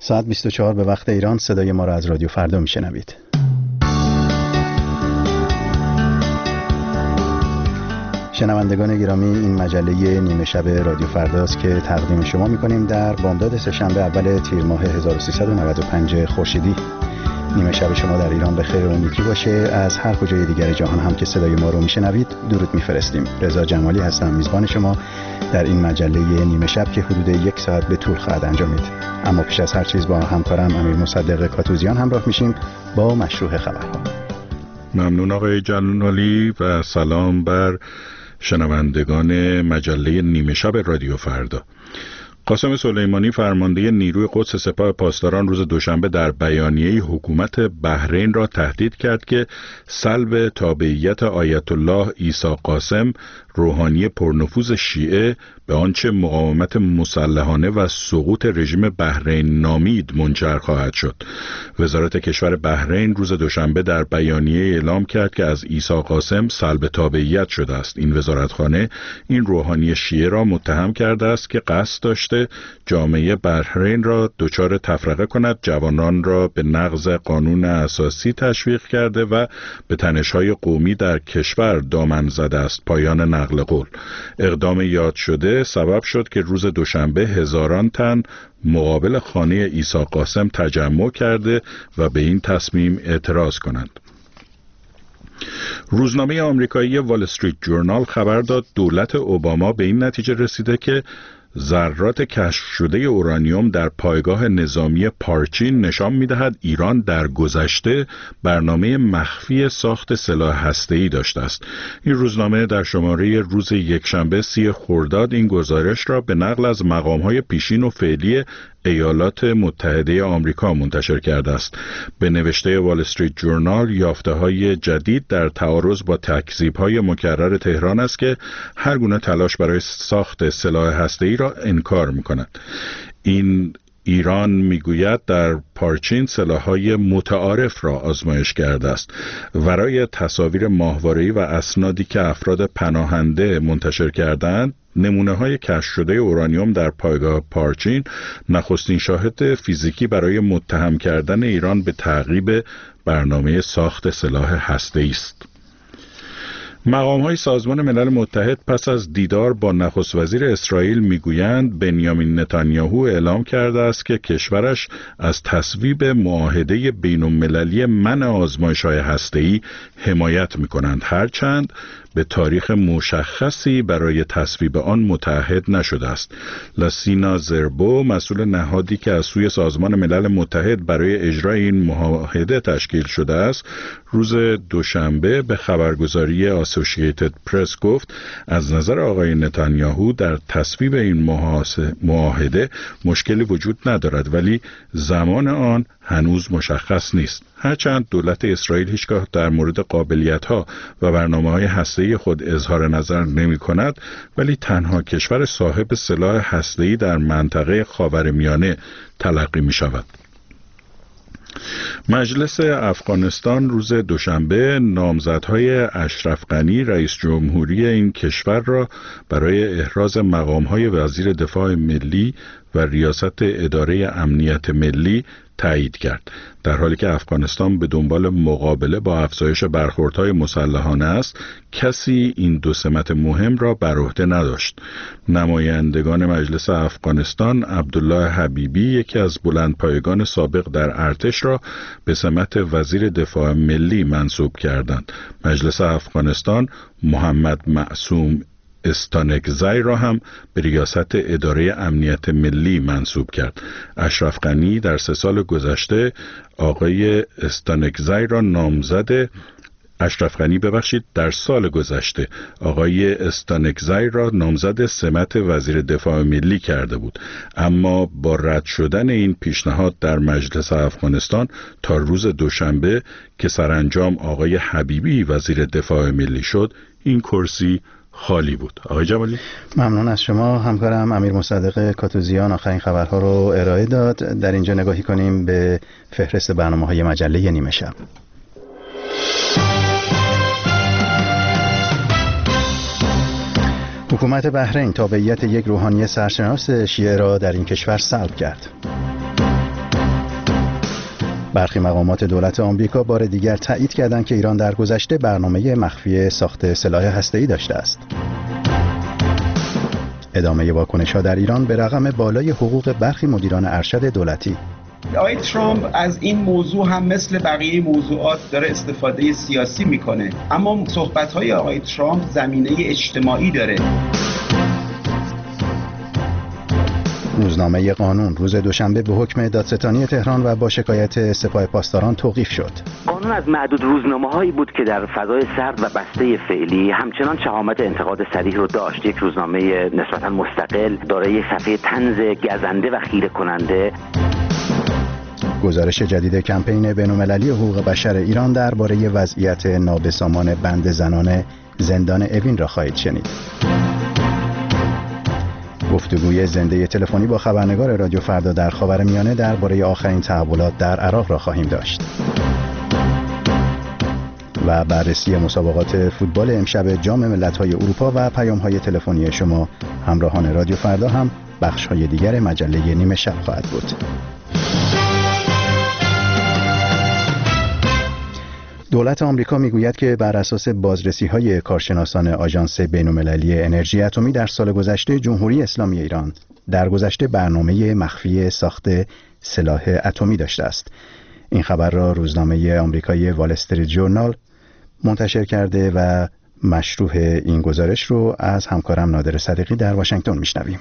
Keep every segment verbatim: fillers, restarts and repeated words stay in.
ساعت بیست و چهار به وقت ایران. صدای ما را از رادیو فردا میشنوید. شنوندگان گرامی، این مجله نیمه شب رادیو فرداست که تقدیم شما میکنیم در بامداد سه‌شنبه اول تیر ماه هزار و سیصد و نود و پنج خورشیدی. نیمه شب شما در ایران به خیر و نیکی باشه. از هر کجای دیگر جهان هم که صدای ما رو میشنوید درود میفرستیم. رضا جمالی هستم، میزبان شما در این مجله نیمه شب که حدود یک ساعت به طول خواهد انجامید. اما پیش از هر چیز با همکارم امیر مصدق کاتوزیان همراه میشیم با مشروع خبرها. ممنون آقای جلالی و سلام بر شنوندگان مجله نیمه شب رادیو فردا. قاسم سلیمانی فرمانده نیروی قدس سپاه پاسداران روز دوشنبه در بیانیه‌ای حکومت بحرین را تهدید کرد که سلب تابعیت آیت الله عیسی قاسم، روحانی پرنفوذ شیعه، به آنچه مقاومت مسلحانه و سقوط رژیم بحرین نامید منجر خواهد شد. وزارت کشور بحرین روز دوشنبه در بیانیه اعلام کرد که از عیسی قاسم سلب تابعیت شده است. این وزارتخانه این روحانی شیعه را متهم کرده است که قصد داشته جامعه بحرین را دچار تفرقه کند، جوانان را به نقض قانون اساسی تشویق کرده و به تنش‌های قومی در کشور دامن زده است. پایان نقل قول. اقدام یاد شده سبب شد که روز دوشنبه هزاران تن مقابل خانه عیسی قاسم تجمع کرده و به این تصمیم اعتراض کنند. روزنامه آمریکایی وال استریت جورنال خبر داد دولت اوباما به این نتیجه رسیده که ذرات کشف شده اورانیوم در پایگاه نظامی پارچین نشان می‌دهد ایران در گذشته برنامه مخفی ساخت سلاح هسته‌ای داشته است. این روزنامه در شماره روز یکشنبه سی خرداد این گزارش را به نقل از مقام‌های پیشین و فعلی ایالات متحده آمریکا منتشر کرده است. به نوشته وال استریت جورنال، یافته‌های جدید در تعارض با تکذیب‌های مکرر تهران است که هر گونه تلاش برای ساخت سلاح هسته‌ای را انکار می‌کند. این ایران میگوید در پارچین سلاح‌های متعارف را آزمایش کرده است. ورای تصاویر ماهواره‌ای و اسنادی که افراد پناهنده منتشر کردند، نمونه‌های کشف شده اورانیوم در پایگاه پارچین نخستین شاهد فیزیکی برای متهم کردن ایران به تعقیب برنامه ساخت سلاح هسته‌ای است. مقام‌های سازمان ملل متحد پس از دیدار با نخست وزیر اسرائیل میگویند بنیامین نتانیاهو اعلام کرده است که کشورش از تصویب معاهده بین‌المللی منع آزمایش‌های هسته‌ای حمایت می‌کنند، هرچند به تاریخ مشخصی برای تصویب آن متعهد نشده است. لاسینا زربو، مسئول نهادی که از سوی سازمان ملل متحد برای اجرای این معاهده تشکیل شده است، روز دوشنبه به خبرگزاری اسوسییتد پرس گفت از نظر آقای نتانیاهو در تصویب این معاهده مشکلی وجود ندارد، ولی زمان آن هنوز مشخص نیست. هرچند دولت اسرائیل هیچگاه در مورد قابلیت‌ها و برنامه‌های هسته‌ای خود اظهار نظر نمی‌کند، ولی تنها کشور صاحب سلاح هسته‌ای در منطقه خاورمیانه تلقی می‌شود. مجلس افغانستان روز دوشنبه نامزدهای اشرف غنی رئیس جمهوری این کشور را برای احراز مقام‌های وزیر دفاع ملی و ریاست اداره امنیت ملی تایید کرد. در حالی که افغانستان به دنبال مقابله با افزایش برخوردهای مسلحانه است، کسی این دو سمت مهم را بر عهده نداشت. نمایندگان مجلس افغانستان عبدالله حبیبی، یکی از بلندپایگان سابق در ارتش، را به سمت وزیر دفاع ملی منصوب کردند. مجلس افغانستان محمد معصوم استانکزی را هم به ریاست اداره امنیت ملی منصوب کرد. اشرف غنی در سه سال گذشته آقای استانکزی را نامزد اشرف غنی ببخشید در سال گذشته آقای استانکزی را نامزد سمت وزیر دفاع ملی کرده بود، اما با رد شدن این پیشنهاد در مجلس افغانستان تا روز دوشنبه که سرانجام آقای حبیبی وزیر دفاع ملی شد، این کرسی خالی بود. آقای جمالی، ممنون از شما. همکارم امیر مصدق کاتوزیان آخرین خبرها رو ارائه داد. در اینجا نگاهی کنیم به فهرست برنامه‌های مجله نیمه شب. حکومت بحرین تابعیت یک روحانی سرشناس شیعه را در این کشور سلب کرد. برخی مقامات دولت آمریکا بار دیگر تایید کردند که ایران در گذشته برنامه مخفی ساخت سلاح هسته‌ای داشته است. ادامه واکنش‌ها در ایران به رغم بالای حقوق برخی مدیران ارشد دولتی. آقای ترامپ از این موضوع هم مثل بقیه موضوعات داره استفاده سیاسی میکنه، اما صحبت‌های آقای ترامپ زمینه اجتماعی داره. روزنامه قانون روز دوشنبه به حکم دادستانی تهران و با شکایت سپاه پاسداران توقیف شد. قانون از معدود روزنامه‌هایی بود که در فضای سرد و بسته فعلی همچنان شهامت انتقاد صریح رو داشت. یک روزنامه نسبتاً مستقل دارای صفحه طنز گزنده و خیره کننده. گزارش جدید کمپین بین‌المللی حقوق بشر ایران درباره وضعیت نابسامان بند زنان زندان اوین را خواهید شنید. گفتگوی زنده تلفنی با خبرنگار رادیو فردا در خاورمیانه درباره آخرین تحولات در عراق را خواهیم داشت. و بررسی مسابقات فوتبال امشب جام ملت‌های اروپا و پیام‌های تلفنی شما همراهان رادیو فردا هم بخش‌های دیگر مجله نیمه شب خواهد بود. دولت آمریکا میگوید که بر اساس بازرسی‌های کارشناسان آژانس بین‌المللی انرژی اتمی در سال گذشته جمهوری اسلامی ایران در گذشته برنامه مخفی ساخت سلاح اتمی داشته است. این خبر را روزنامه آمریکایی وال استریت جورنال منتشر کرده و مشروح این گزارش رو از همکارم نادر صدیقی در واشنگتن میشنویم.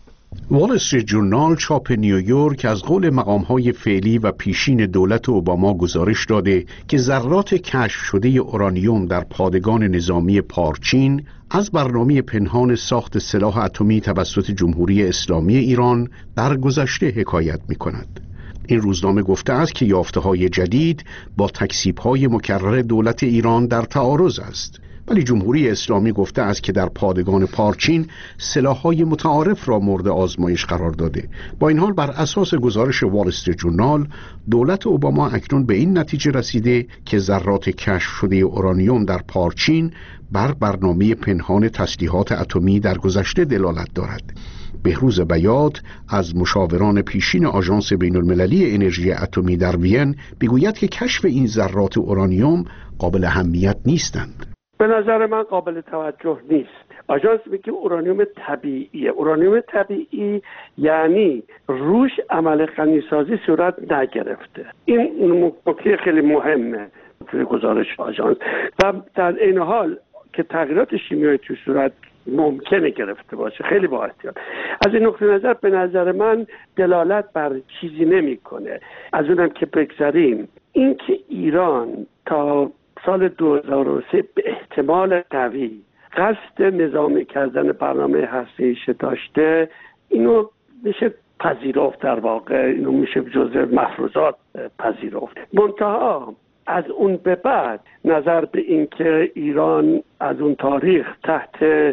وال استریت جورنال چاپ نیویورک از قول مقام‌های فعلی و پیشین دولت اوباما گزارش داده که ذرات کشف شده اورانیوم در پادگان نظامی پارچین از برنامه پنهان ساخت سلاح اتمی توسط جمهوری اسلامی ایران در گذشته حکایت می‌کند. این روزنامه گفته است که یافته‌های جدید با تکذیب‌های مکرر دولت ایران در تعارض است. ولی جمهوری اسلامی گفته است که در پادگان پارچین سلاح‌های متعارف را مورد آزمایش قرار داده. با این حال بر اساس گزارش وال استریت جورنال دولت اوباما اکنون به این نتیجه رسیده که ذرات کشف شده اورانیوم در پارچین بر برنامه پنهان تسلیحات اتمی در گذشته دلالت دارد. بهروز بیات از مشاوران پیشین آژانس بین‌المللی انرژی اتمی در وین میگوید که کشف این ذرات اورانیوم قابل اهمیت نیستند. به نظر من قابل توجه نیست. آژانس میگه اورانیوم طبیعیه. اورانیوم طبیعی یعنی روش عمل غنیسازی صورت نگرفته. این نکته خیلی مهمه توی گزارش آژانس. و در این حال که تغییرات شیمیایی توی صورت ممکنه گرفته باشه، خیلی با احتیاط. از این نقطه نظر به نظر من دلالت بر چیزی نمیکنه. از اونم که بگذاریم اینکه ایران تا سال دو هزار و سه به احتمال قوی قصد نظامی کردن برنامه هسته‌ایش داشته، اینو میشه پذیرفت، در واقع اینو میشه جزء مفروضات پذیرفت. منتها از اون به بعد نظر به این که ایران از اون تاریخ تحت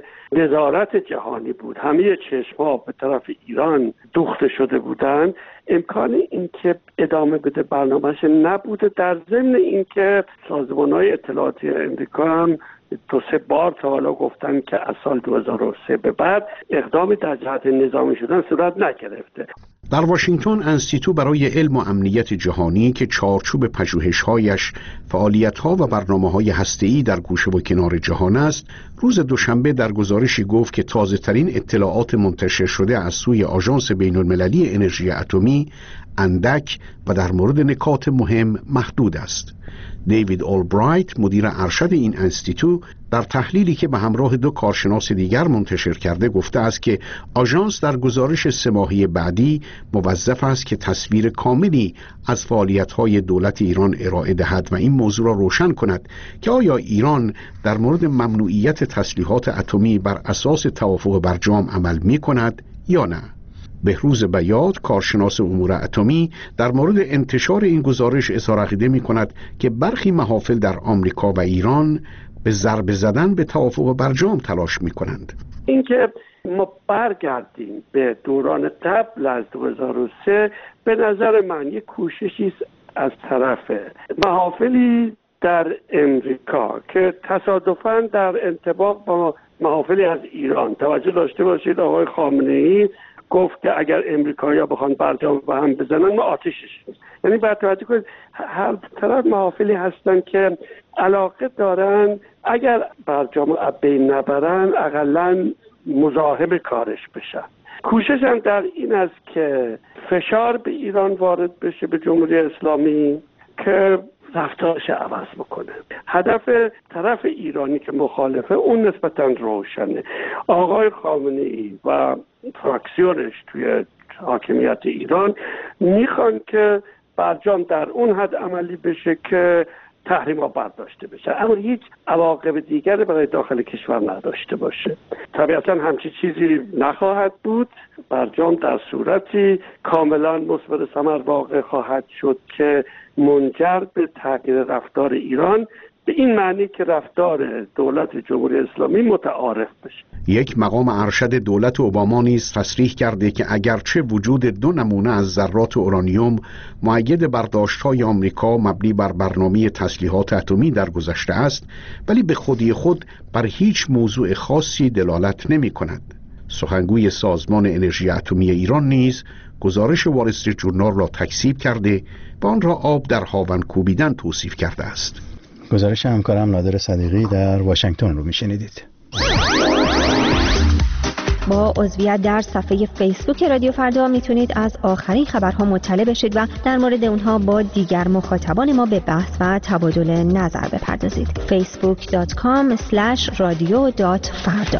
نظارت جهانی بود، همه چشم‌ها به طرف ایران دوخته شده بودند، امکان این که ادامه بده برنامه‌اش نبوده. در ضمن این که سازمان‌های اطلاعاتی امریکا هم دو سه بار تا حالا گفتن که از سال دو هزار و سه به بعد اقدامی در جهت نظامی شدن صورت نگرفته. در واشنگتن انستیتو برای علم و امنیت جهانی که چارچوب پژوهش‌هایش فعالیت‌ها و برنامه‌های هسته‌ای در گوشه و کنار جهان است، روز دوشنبه در گزارشی گفت که تازه‌ترین اطلاعات منتشر شده از سوی آژانس بین‌المللی انرژی اتمی اندک و در مورد نکات مهم محدود است. دیوید اولبرایت مدیر ارشد این انستیتو در تحلیلی که به همراه دو کارشناس دیگر منتشر کرده گفته است که آژانس در گزارش سه ماهه بعدی موظف است که تصویر کاملی از فعالیت‌های دولت ایران ارائه دهد و این موضوع را روشن کند که آیا ایران در مورد ممنوعیت تسلیحات اتمی بر اساس توافق برجام عمل می‌کند یا نه. بهروز بیات کارشناس امور اتمی در مورد انتشار این گزارش اظهار عقیده می‌کند که برخی محافل در آمریکا و ایران به ضربه زدن به توافق برجام تلاش می‌کنند. اینکه ما برگردیم به دوران قبل از دو هزار و سه به نظر من یک کوششی از طرف محافلی در امریکا که تصادفاً در انطباق با محافلی از ایران، توجه داشته باشید آقای خامنه‌ای گفت که اگر امریکایی‌ها بخوان برجام به هم بزنن ما آتشش می‌زنیم. یعنی باید توجه کنید هر طرف محافلی هستن که علاقه دارن اگر برجام از بین نبرن اقلاً مزاحم کارش بشن. کوشش هم در این است که فشار به ایران وارد بشه، به جمهوری اسلامی، که رفتارش عوض بکنه. هدف طرف ایرانی که مخالفه اون نسبتاً روشنه. آقای خامنه‌ای و فراکسیونش توی حاکمیت ایران میخوان که برجام در اون حد عملی بشه که تحریم‌ها برداشته بشه، اما هیچ عواقب دیگری برای داخل کشور نداشته باشه. طبیعتاً همچین چیزی نخواهد بود. برجام در صورتی کاملاً مثمر ثمر واقع خواهد شد که منجر به تغییر رفتار ایران به این معنی که رفتار دولت جمهوری اسلامی متعارف بشه. یک مقام ارشد دولت اوباما نیز تصریح کرده که اگرچه وجود دو نمونه از ذرات اورانیوم مؤید برداشت‌های آمریکا مبنی بر برنامه تسلیحات اتمی در گذشته است، ولی به خودی خود بر هیچ موضوع خاصی دلالت نمی‌کند. سخنگوی سازمان انرژی اتمی ایران نیز گزارش وال استریت ژورنال را تکذیب کرده و آن را آب در هاون کوبیدن توصیف کرده است. گزارش همکارم نادر صدیقی در واشنگتن رو میشنیدید. با عضویت در صفحه فیسبوک رادیو فردا میتونید از آخرین خبرها مطلع بشید و در مورد اونها با دیگر مخاطبان ما به بحث و تبادل نظر بپردازید. فیسبوک دات کام اسلش رادیو دات فردا.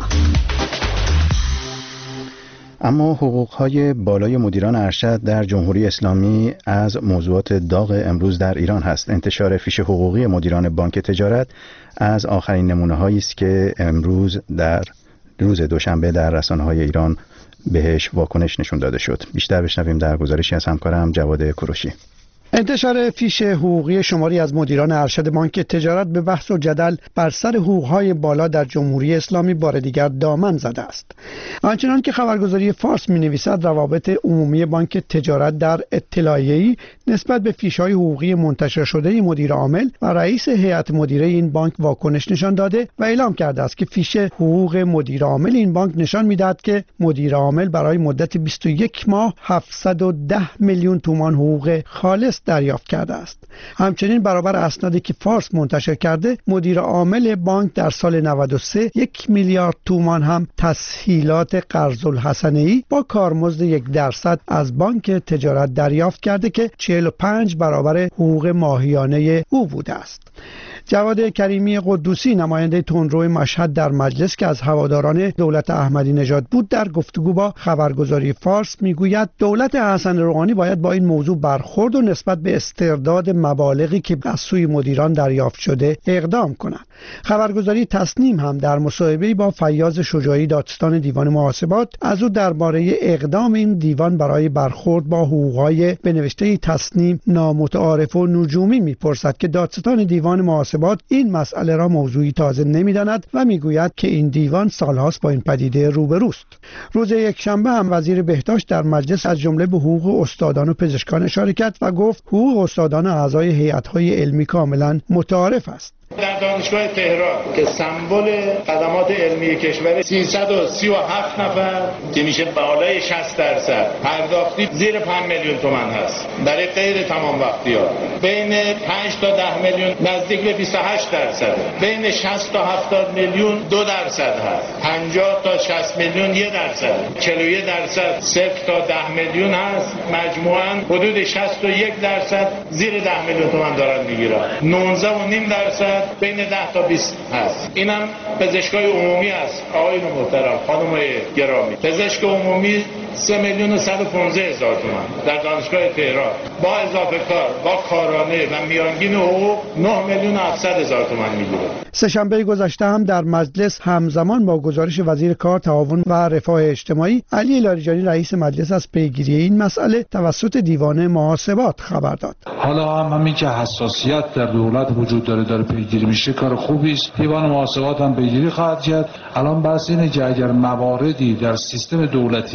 اما حقوق‌های بالای مدیران ارشد در جمهوری اسلامی از موضوعات داغ امروز در ایران هست. انتشار فیش حقوقی مدیران بانک تجارت از آخرین نمونه‌هایی است که امروز در روز دوشنبه در رسانه‌های ایران بهش واکنش نشون داده شد. بیشتر بشنویم در گزارشی از همکارم جواد کوروشی. انتشار فیش حقوقی شماری از مدیران ارشد بانک تجارت به بحث و جدل بر سر حقوق‌های بالا در جمهوری اسلامی بار دیگر دامن زده است. آنچنان که خبرگزاری فارس می‌نویسد روابط عمومی بانک تجارت در اطلاعیه‌ای نسبت به فیش‌های حقوقی منتشر شده مدیر عامل و رئیس هیئت مدیره این بانک واکنش نشان داده و اعلام کرده است که فیش حقوق مدیر عامل این بانک نشان می‌دهد که مدیر عامل برای مدت بیست و یک ماه هفتصد و ده میلیون تومان حقوق خالص دریافت کرده است. همچنین برابر اسنادی که فارس منتشر کرده، مدیر عامل بانک در سال نود و سه یک میلیارد تومان هم تسهیلات قرض الحسنه‌ای با کارمزد یک درصد از بانک تجارت دریافت کرده که چهل و پنج برابر حقوق ماهیانه او بوده است. جواد کریمی قدوسی نماینده تندرو مشهد در مجلس که از هواداران دولت احمدی نژاد بود در گفتگو با خبرگزاری فارس میگوید دولت حسن روحانی باید با این موضوع برخورد و نسبت به استرداد مبالغی که از سوی مدیران دریافت شده اقدام کند. خبرگزاری تسنیم هم در مصاحبه‌ای با فیاض شجاعی دادستان دیوان محاسبات از او درباره اقدام این دیوان برای برخورد با حقوق‌های به نوشته تسنیم نامتعارف و نجومی میپرسد که دادستان دیوان محاسبات این مسئله را موضوعی تازه نمی‌داند و میگوید که این دیوان سالهاست با این پدیده روبروست. روز یکشنبه هم وزیر بهداشت در مجلس از جمله به حقوق استادان و پزشکان اشاره کرد و گفت حقوق استادان و اعضای هیئت‌های علمی کاملا متعارف است. در دانشگاه تهران که سمبل خدمات علمی کشور سیصد و سی و هفت نفر که میشه بالای شصت درصد پرداختی زیر پنج میلیون تومان هست برای غیر تمام وقتی‌ها، بین پنج تا ده میلیون نزدیک به بیست و هشت درصد، بین شصت تا هفتاد میلیون دو درصد هست، پنجاه تا شصت میلیون یک درصد، چهل و یک درصد صفر تا ده میلیون هست، مجموعاً حدود شصت و یک درصد زیر ده میلیون تومان دارن میگیرن، نوزده و نیم درصد بین ده تا بیست هست. اینم پزشکای عمومی است. آقایون محترم، خانم‌های گرامی، پزشک عمومی سه میلیون و صد و پانزده هزار تومان در دانشگاه تهران با اضافه کار با کارانه و میانگین حقوق نه میلیون و هفتصد هزار تومان میگیره. سه‌شنبه گذشته هم در مجلس همزمان با گزارش وزیر کار، تعاون و رفاه اجتماعی علی لاریجانی رئیس مجلس از پیگیری این مسئله توسط دیوان محاسبات خبر داد. حالا هم همین که حساسیت در دولت وجود داره داره پیگیری میشه کار خوبی است. دیوان محاسبات هم پیگیری خواهد کرد. الان بحث اینه که اگر مواردی در سیستم دولتی نظام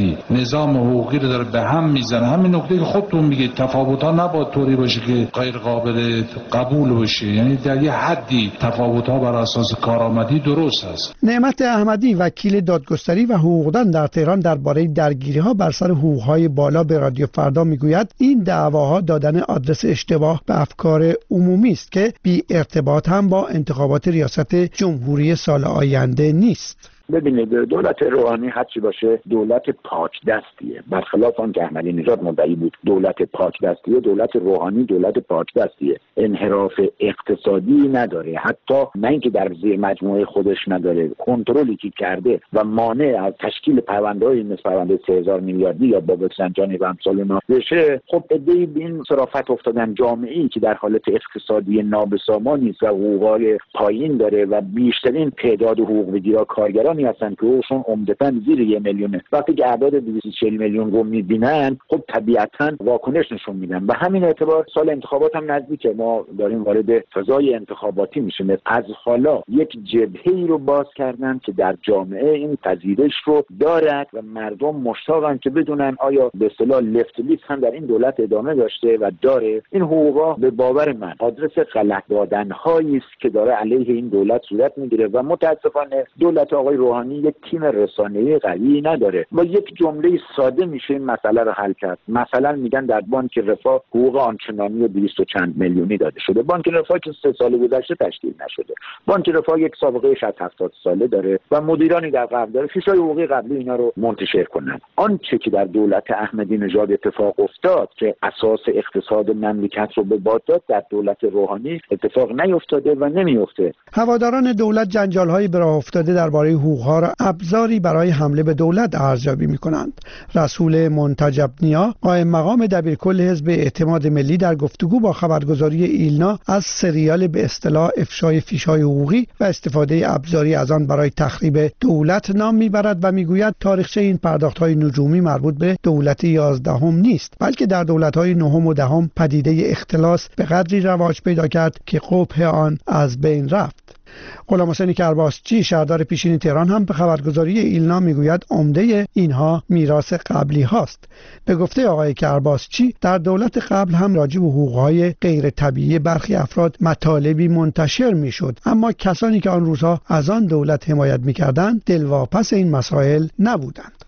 نظام حقوقی رو داره به هم میزنه. همین نکته که خودتون میگید تفاوت‌ها نباید طوری باشه که غیر قابل قبول باشه، یعنی در یه حدی تفاوت‌ها بر اساس کارآمدی درست است. نعمت احمدی وکیل دادگستری و حقوقدان در تهران درباره درگیری‌ها بر سر حقوق‌های بالا به رادیو فردا میگوید این دعواها دادن آدرس اشتباه به افکار عمومی است که بی ارتباط هم با انتخابات ریاست جمهوری سال آینده نیست. ببینید دولت روحانی هرچی باشه دولت پاک دستیه، برخلاف آن که احمدی نژاد مدعی بود دولت پاک دستیه. دولت روحانی دولت پاک دستیه، انحراف اقتصادی نداره، حتی نه اینکه در زیر مجموعه خودش نداره، کنترلی که کرده و مانع از تشکیل پرونده‌های مثل پرونده سه هزار میلیاردی یا بابک سنجانی و امثال اینا بشه. خب عده‌ای به این صرافت افتادن، جامعه‌ای که در حالت اقتصادی نابسامان نیست و حقوق‌های پایین داره و بیشترین تعداد حقوق بگیرا کارگران هستن که اوشون عمدتاً زیر یه میلیونه. وقتی که اعداد دویست و چهل میلیون رو میبینن خب طبیعتاً واکنش نشون میدن. و همین اعتبار سال انتخابات هم نزدیکه، ما داریم وارد فضای انتخاباتی میشیم. از حالا یک جبهه‌ای رو باز کردن که در جامعه این پذیرش رو دارد و مردم مشتاقن که بدونن آیا به اصطلاح لفت لیست هم در این دولت ادامه داشته و داره. این حقوقا به باور من آدرس غلط دادن‌هایی است که داره علیه این دولت صورت میگیره و متاسفانه دولت آقای روحانی یک تیم رسانه‌ای قوی نداره. با یک جمله ساده میشه این مسئله رو حل کرد. مثلا میگن در بانک رفاه حقوق آنچنانی دویست و چند میلیونی داده شده. بانک رفاه که سه سال گذشته تشکیل نشده. بانک رفاه یک سابقه شصت هفتاد ساله داره و مدیرانی در قبل داره. فیشای حقوقی قبلی اینا رو منتشر کنن. آنچه که در دولت احمدی نژاد اتفاق افتاد که اساس اقتصاد مملکت رو به باد داد، در دولت روحانی اتفاق نیفتاده و نمیفته. هواداران دولت جنجال‌های به راه افتاده درباره حقوق‌ها را ابزاری برای حمله به دولت ارزیابی می‌کنند. رسول منتجب نیا، قائم مقام دبیرکل حزب اعتماد ملی، در گفتگو با خبرگزاری ایلنا از سریال به اصطلاح افشای فیش‌های حقوقی و استفاده ابزاری از آن برای تخریب دولت نام می‌برد و می‌گوید تاریخچه این پرداخت‌های نجومی مربوط به دولت یازدهم نیست، بلکه در دولت‌های نهم و دهم پدیده اختلاس به قدری رواج پیدا کرد که قبح آن از بین رفت. غلام حسین کرباسچی، شهردار پیشین تهران، هم به خبرگزاری ایلنا میگوید عمده اینها میراث قبلی هاست. به گفته آقای کرباسچی در دولت قبل هم راجع به حقوقهای غیر طبیعی برخی افراد مطالبی منتشر میشد، اما کسانی که آن روزها از آن دولت حمایت میکردند دلواپس این مسائل نبودند.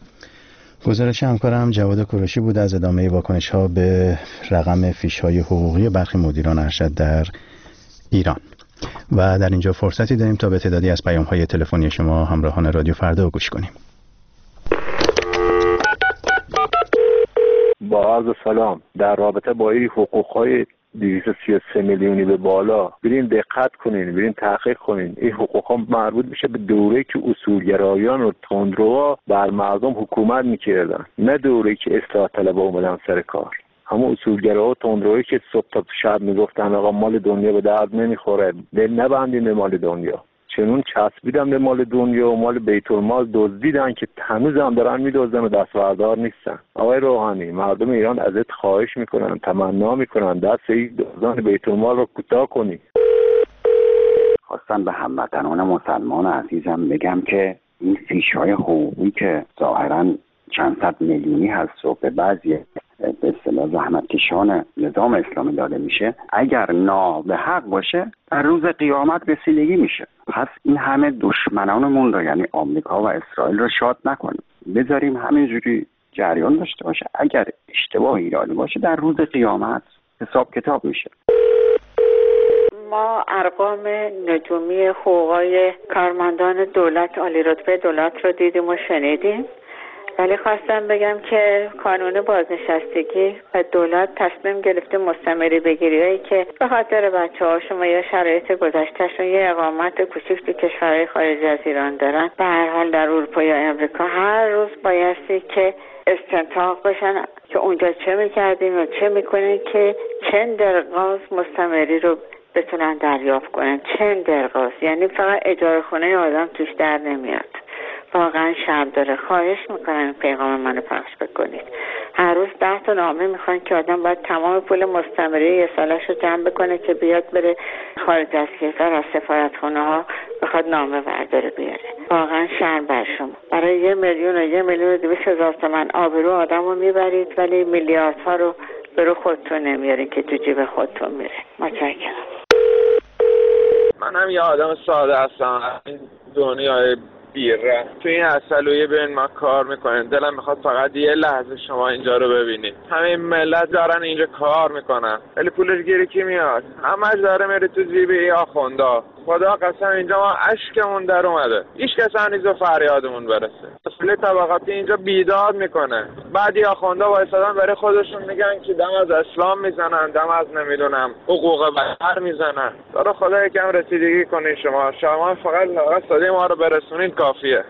گزارش همکارم جواد کوروشی بود از ادامه واکنش ها به رقم فیش های حقوقی برخی مدیران ارشد در ایران. و در اینجا فرصتی داریم تا به تعدادی از پیام‌های تلفنی شما همراهان رادیو فردا گوش کنیم. با عرض سلام، در رابطه با این حقوق‌های دویست و سی و سه میلیونی به بالا برین دقت کنین، برین تحقیق کنین. این حقوق‌ها مربوط میشه به دوره‌ای که اصولگرایان و تندروها بر مردم حکومت میکردن، نه دوره‌ای که اصلاح طلبها اومدن سر کار. همون اصولگراها و تندرویی که صبح تا شب میگفتن آقا مال دنیا به درد نمیخوره، دل نبندین به مال دنیا، چنون چسبیدن به مال دنیا و مال بیت المال دزدیدن که هنوز هم دارن میدزدن و دستبردار نیستن. آقای روحانی، مردم ایران ازت خواهش میکنن، تمنا میکنن دست این دزدان بیت المال رو کوتاه کنی. خواستم به هموطنان مسلمان عزیزم بگم که این فیش‌های حقوقی که ظاهراً چند صد میلیونی هست و به بعضی به اصطلاح زحمتکشان نظام اسلامی داده میشه، اگر نا به حق باشه در روز قیامت رسیدگی میشه. پس این همه دشمنانمون رو، یعنی آمریکا و اسرائیل رو شاد نکنیم، بذاریم همینجوری جریان داشته باشه. اگر اشتباه ایرانی باشه در روز قیامت حساب کتاب میشه. ما ارقام نجومی حقوقای کارمندان دولت، عالی رتبه دولت رو دیدیم و شنیدیم، ولی خواستم بگم که قانون بازنشستگی و دولت تصمیم گرفته مستمری بگیریایی که به خاطر بچه هاشون و یا شرایط گذشتهشون یه اقامت کوچیک تو کشورهای خارج از ایران دارن، به هر حال در اروپا یا امریکا هر روز بایستی که استنتاق بشن که اونجا چه میکردیم و چه میکنین که چند درقاز مستمری رو بتونن دریافت کنن. چند درقاز یعنی فقط اجاره خونه آدم توش در نمیاد. واقعا شرم داره. خواهش میکنم پیغام منو پخش بکنید. هر روز ده تا نامه میخوان که آدم باید تمام پول مستمری یه سالش رو جمع بکنه که بیاد بره خارج از کشور از سفارتخونه ها بخواد نامه برداره بیاره. واقعا شرم بر شما. برای یه میلیون و یه میلیون و دویست هزار تومن آبرو آدم رو میبرید ولی میلیاردها رو برو خودتون نمیارین که تو جیب خودتون میره. متشکرم. من هم یه آدم ساده هستم. این دنیای بیره تو این اصلویه ببین ما کار میکنیم. دلم میخواد فقط یه لحظه شما اینجا رو ببینید. همه ملت دارن اینجا کار میکنن ولی پولش گیری کی میاد؟ همش داره میره تو جیب ای آخوندا. خدا قسم اینجا ما اشکمون در اومده. هیچ کس هنوز فریادمون برسه. اصل طبقاتی اینجا بیداد میکنه. بعدی آخوندا وایسادن برای خودشون میگن که دم از اسلام میزنن، دم از نمیدونم حقوق بشر میزنن. داره خدا یکم رسیدگی کنین شما. شما فقط صدای ما رو برسونین کافیه.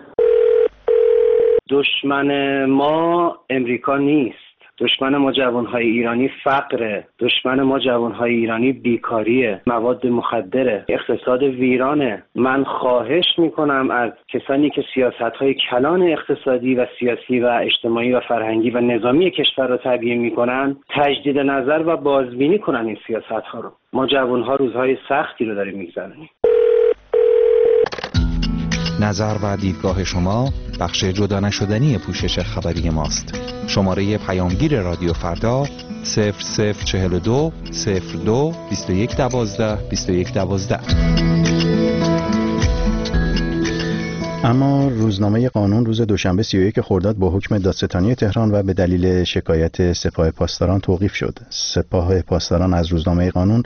دشمن ما امریکا نیست. دشمن ما جوانهای ایرانی فقره. دشمن ما جوانهای ایرانی بیکاریه، مواد مخدره، اقتصاد ویرانه. من خواهش میکنم از کسانی که سیاستهای کلان اقتصادی و سیاسی و اجتماعی و فرهنگی و نظامی کشور رو تبیین میکنن تجدید نظر و بازبینی کنن این سیاستها رو. ما جوانها روزهای سختی رو داریم میگذرونیم. نظر و دیدگاه شما بخش جدا نشدنی پوشش خبری ماست. شماره پیامگیر رادیو فردا صفر صفر چهل و دو صفر دو بیست و یک دوازده بیست و یک دوازده. اما روزنامه قانون روز دوشنبه سی و یک خرداد با حکم دادستانی تهران و به دلیل شکایت سپاه پاسداران توقیف شد. سپاه پاسداران از روزنامه قانون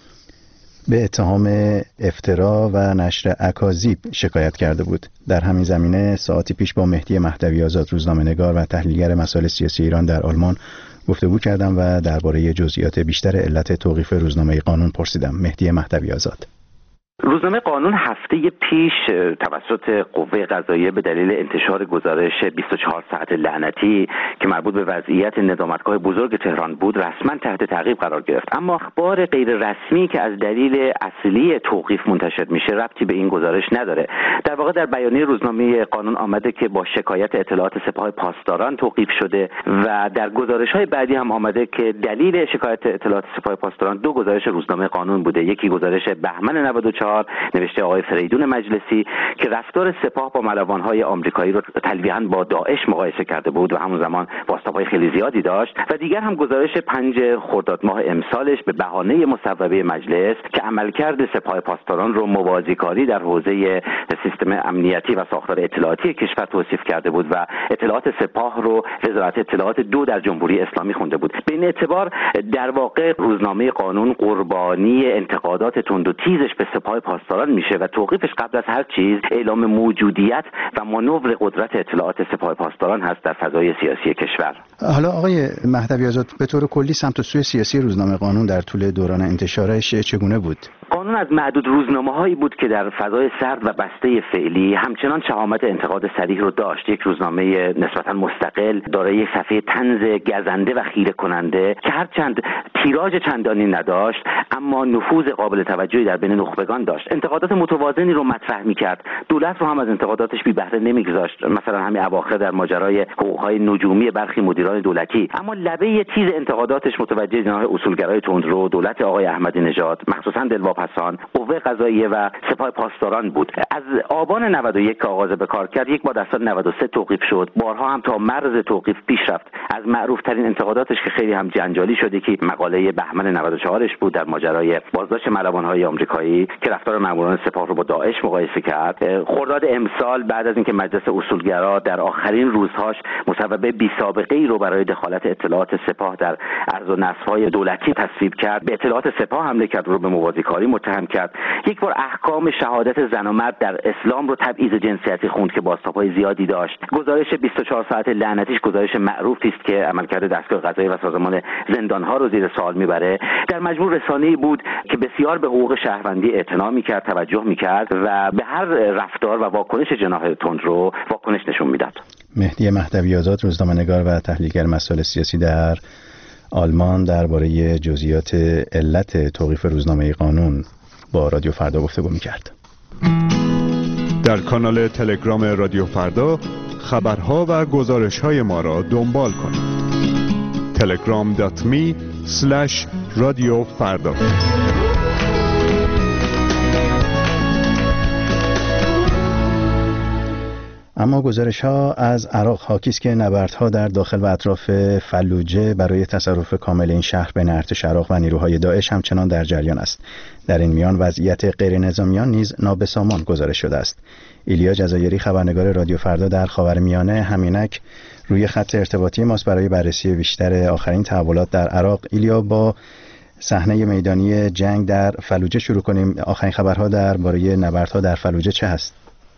به اتهام افترا و نشر اکاذیب شکایت کرده بود. در همین زمینه ساعتی پیش با مهدی مهدوی آزاد روزنامه‌نگار و تحلیلگر مسائل سیاسی ایران در آلمان گفتگو کردم و درباره جزئیات بیشتر علت توقیف روزنامه قانون پرسیدم. مهدی مهدوی آزاد: روزنامه قانون هفته پیش توسط قوه قضاییه به دلیل انتشار گزارش بیست و چهار ساعت لعنتی که مربوط به وضعیت ندامتگاه بزرگ تهران بود رسما تحت تعقیب قرار گرفت. اما اخبار غیر رسمی که از دلیل اصلی توقیف منتشر میشه ربطی به این گزارش نداره. در واقع در بیانیه روزنامه قانون آمده که با شکایت اطلاعات سپاه پاسداران توقیف شده و در گزارش‌های بعدی هم آمده که دلیل شکایت اطلاعات سپاه پاسداران دو گزارش روزنامه قانون بوده. یکی گزارش بهمن نود و چهار نوشته آقای فریدون مجلسی که رفتار سپاه با ملوان‌های آمریکایی رو تلویحاً با داعش مقایسه کرده بود و همون زمان بازتاب‌های خیلی زیادی داشت، و دیگر هم گزارش پنج خرداد ماه امسالش به بهانه مصوبه مجلس که عملکرد سپاه پاسداران رو موازیکاری در حوزه سیستم امنیتی و ساختار اطلاعاتی کشور توصیف کرده بود و اطلاعات سپاه رو وزارت اطلاعات دو در جمهوری اسلامی خونده بود. به این اعتبار در واقع روزنامه قانون قربانی انتقادات تند و تیزش به سپاه پاسداران میشه و توقیفش قبل از هر چیز اعلام موجودیت و مانور قدرت اطلاعات سپاه پاسداران هست در فضای سیاسی کشور. حالا آقای مهدوی آزاد، به طور کلی سمت و سوی سیاسی روزنامه قانون در طول دوران انتشارش چگونه بود؟ قانون از معدود روزنامه‌هایی بود که در فضای سرد و بسته فعلی همچنان شهامت انتقاد صریح رو داشت. یک روزنامه نسبتاً مستقل دارای یک صفحه طنز گزنده و خیره کننده که هرچند تیراژ چندانی نداشت اما نفوذ قابل توجهی در بین نخبگان داشت. انتقادات متوازنی رو مطرح می‌کرد. دولت رو هم از انتقاداتش بی بهره نمی‌گذاشت، مثلا همین اواخر در ماجرای حقوق‌های نجومی برخی مدیران دولتی. اما لبه تیز انتقاداتش متوجه جناح اصولگرای تندرو، دولت آقای احمدی نژاد، مخصوصاً دلواپسان، قوه قضاییه و سپاه پاسداران بود. از آبان نود و یک که آغاز به کار کرد، یک بار در سال نود و سه توقیف شد، بارها هم تا مرز توقیف پیش رفت. از معروف‌ترین انتقاداتش که خیلی هم جنجالی شده که مقاله بهمن نود و چهار ش بود در ماجرای بازداشت ملوان‌های آمریکایی که رفتار ماموران سپاه رو با داعش مقایسه کرد. خرداد امسال بعد از اینکه مجلس اصولگرا در آخرین روزهاش مصوبه بی سابقه ای رو برای دخالت اطلاعات سپاه در ارز و نصب‌های دولتی تصویب کرد، به اطلاعات سپاه حمله کرد، رو به موازیکاری متهم کرد. یک بار احکام شهادت زن و مرد در اسلام رو تبعیض جنسیتی خوند که بازتاب‌های زیادی داشت. گزارش بیست و چهار ساعت لعنتیش گزارش معروفی است که عملکرد دستگاه قضایی و سازمان زندان‌ها رو زیر سوال میبره. در مجموع رسانه‌ای بود که بسیار به حقوق شهروندی اعتنا می‌کرد، توجه می‌کرد و به هر رفتار و واکنش جناح تندرو واکنش نشون میداد. مهدی مهدوی آزاد، روزنامه‌نگار و تحلیلگر مسائل سیاسی در آلمان، درباره جزئیات علت توقیف روزنامه قانون با رادیو فردا گفتگو می‌کرد. در کانال تلگرام رادیو فردا خبرها و گزارش‌های ما را دنبال کنید. تلگرام دات می اسلش رادیو فردا. اما گزارش ها از عراق حاکی است که نبردها در داخل و اطراف فلوجه برای تصرف کامل این شهر بین ارتش عراق و نیروهای داعش همچنان در جریان است. در این میان وضعیت غیر نظامیان نیز نابسامان گزارش شده است. ایلیا جزایری خبرنگار رادیو فردا در خاورمیانه همینک روی خط ارتباطی ماست برای بررسی بیشتر آخرین تحولات در عراق. ایلیا، با صحنه میدانی جنگ در فلوجه شروع کنیم. آخرین خبرها درباره نبردها در فلوجه چه هست؟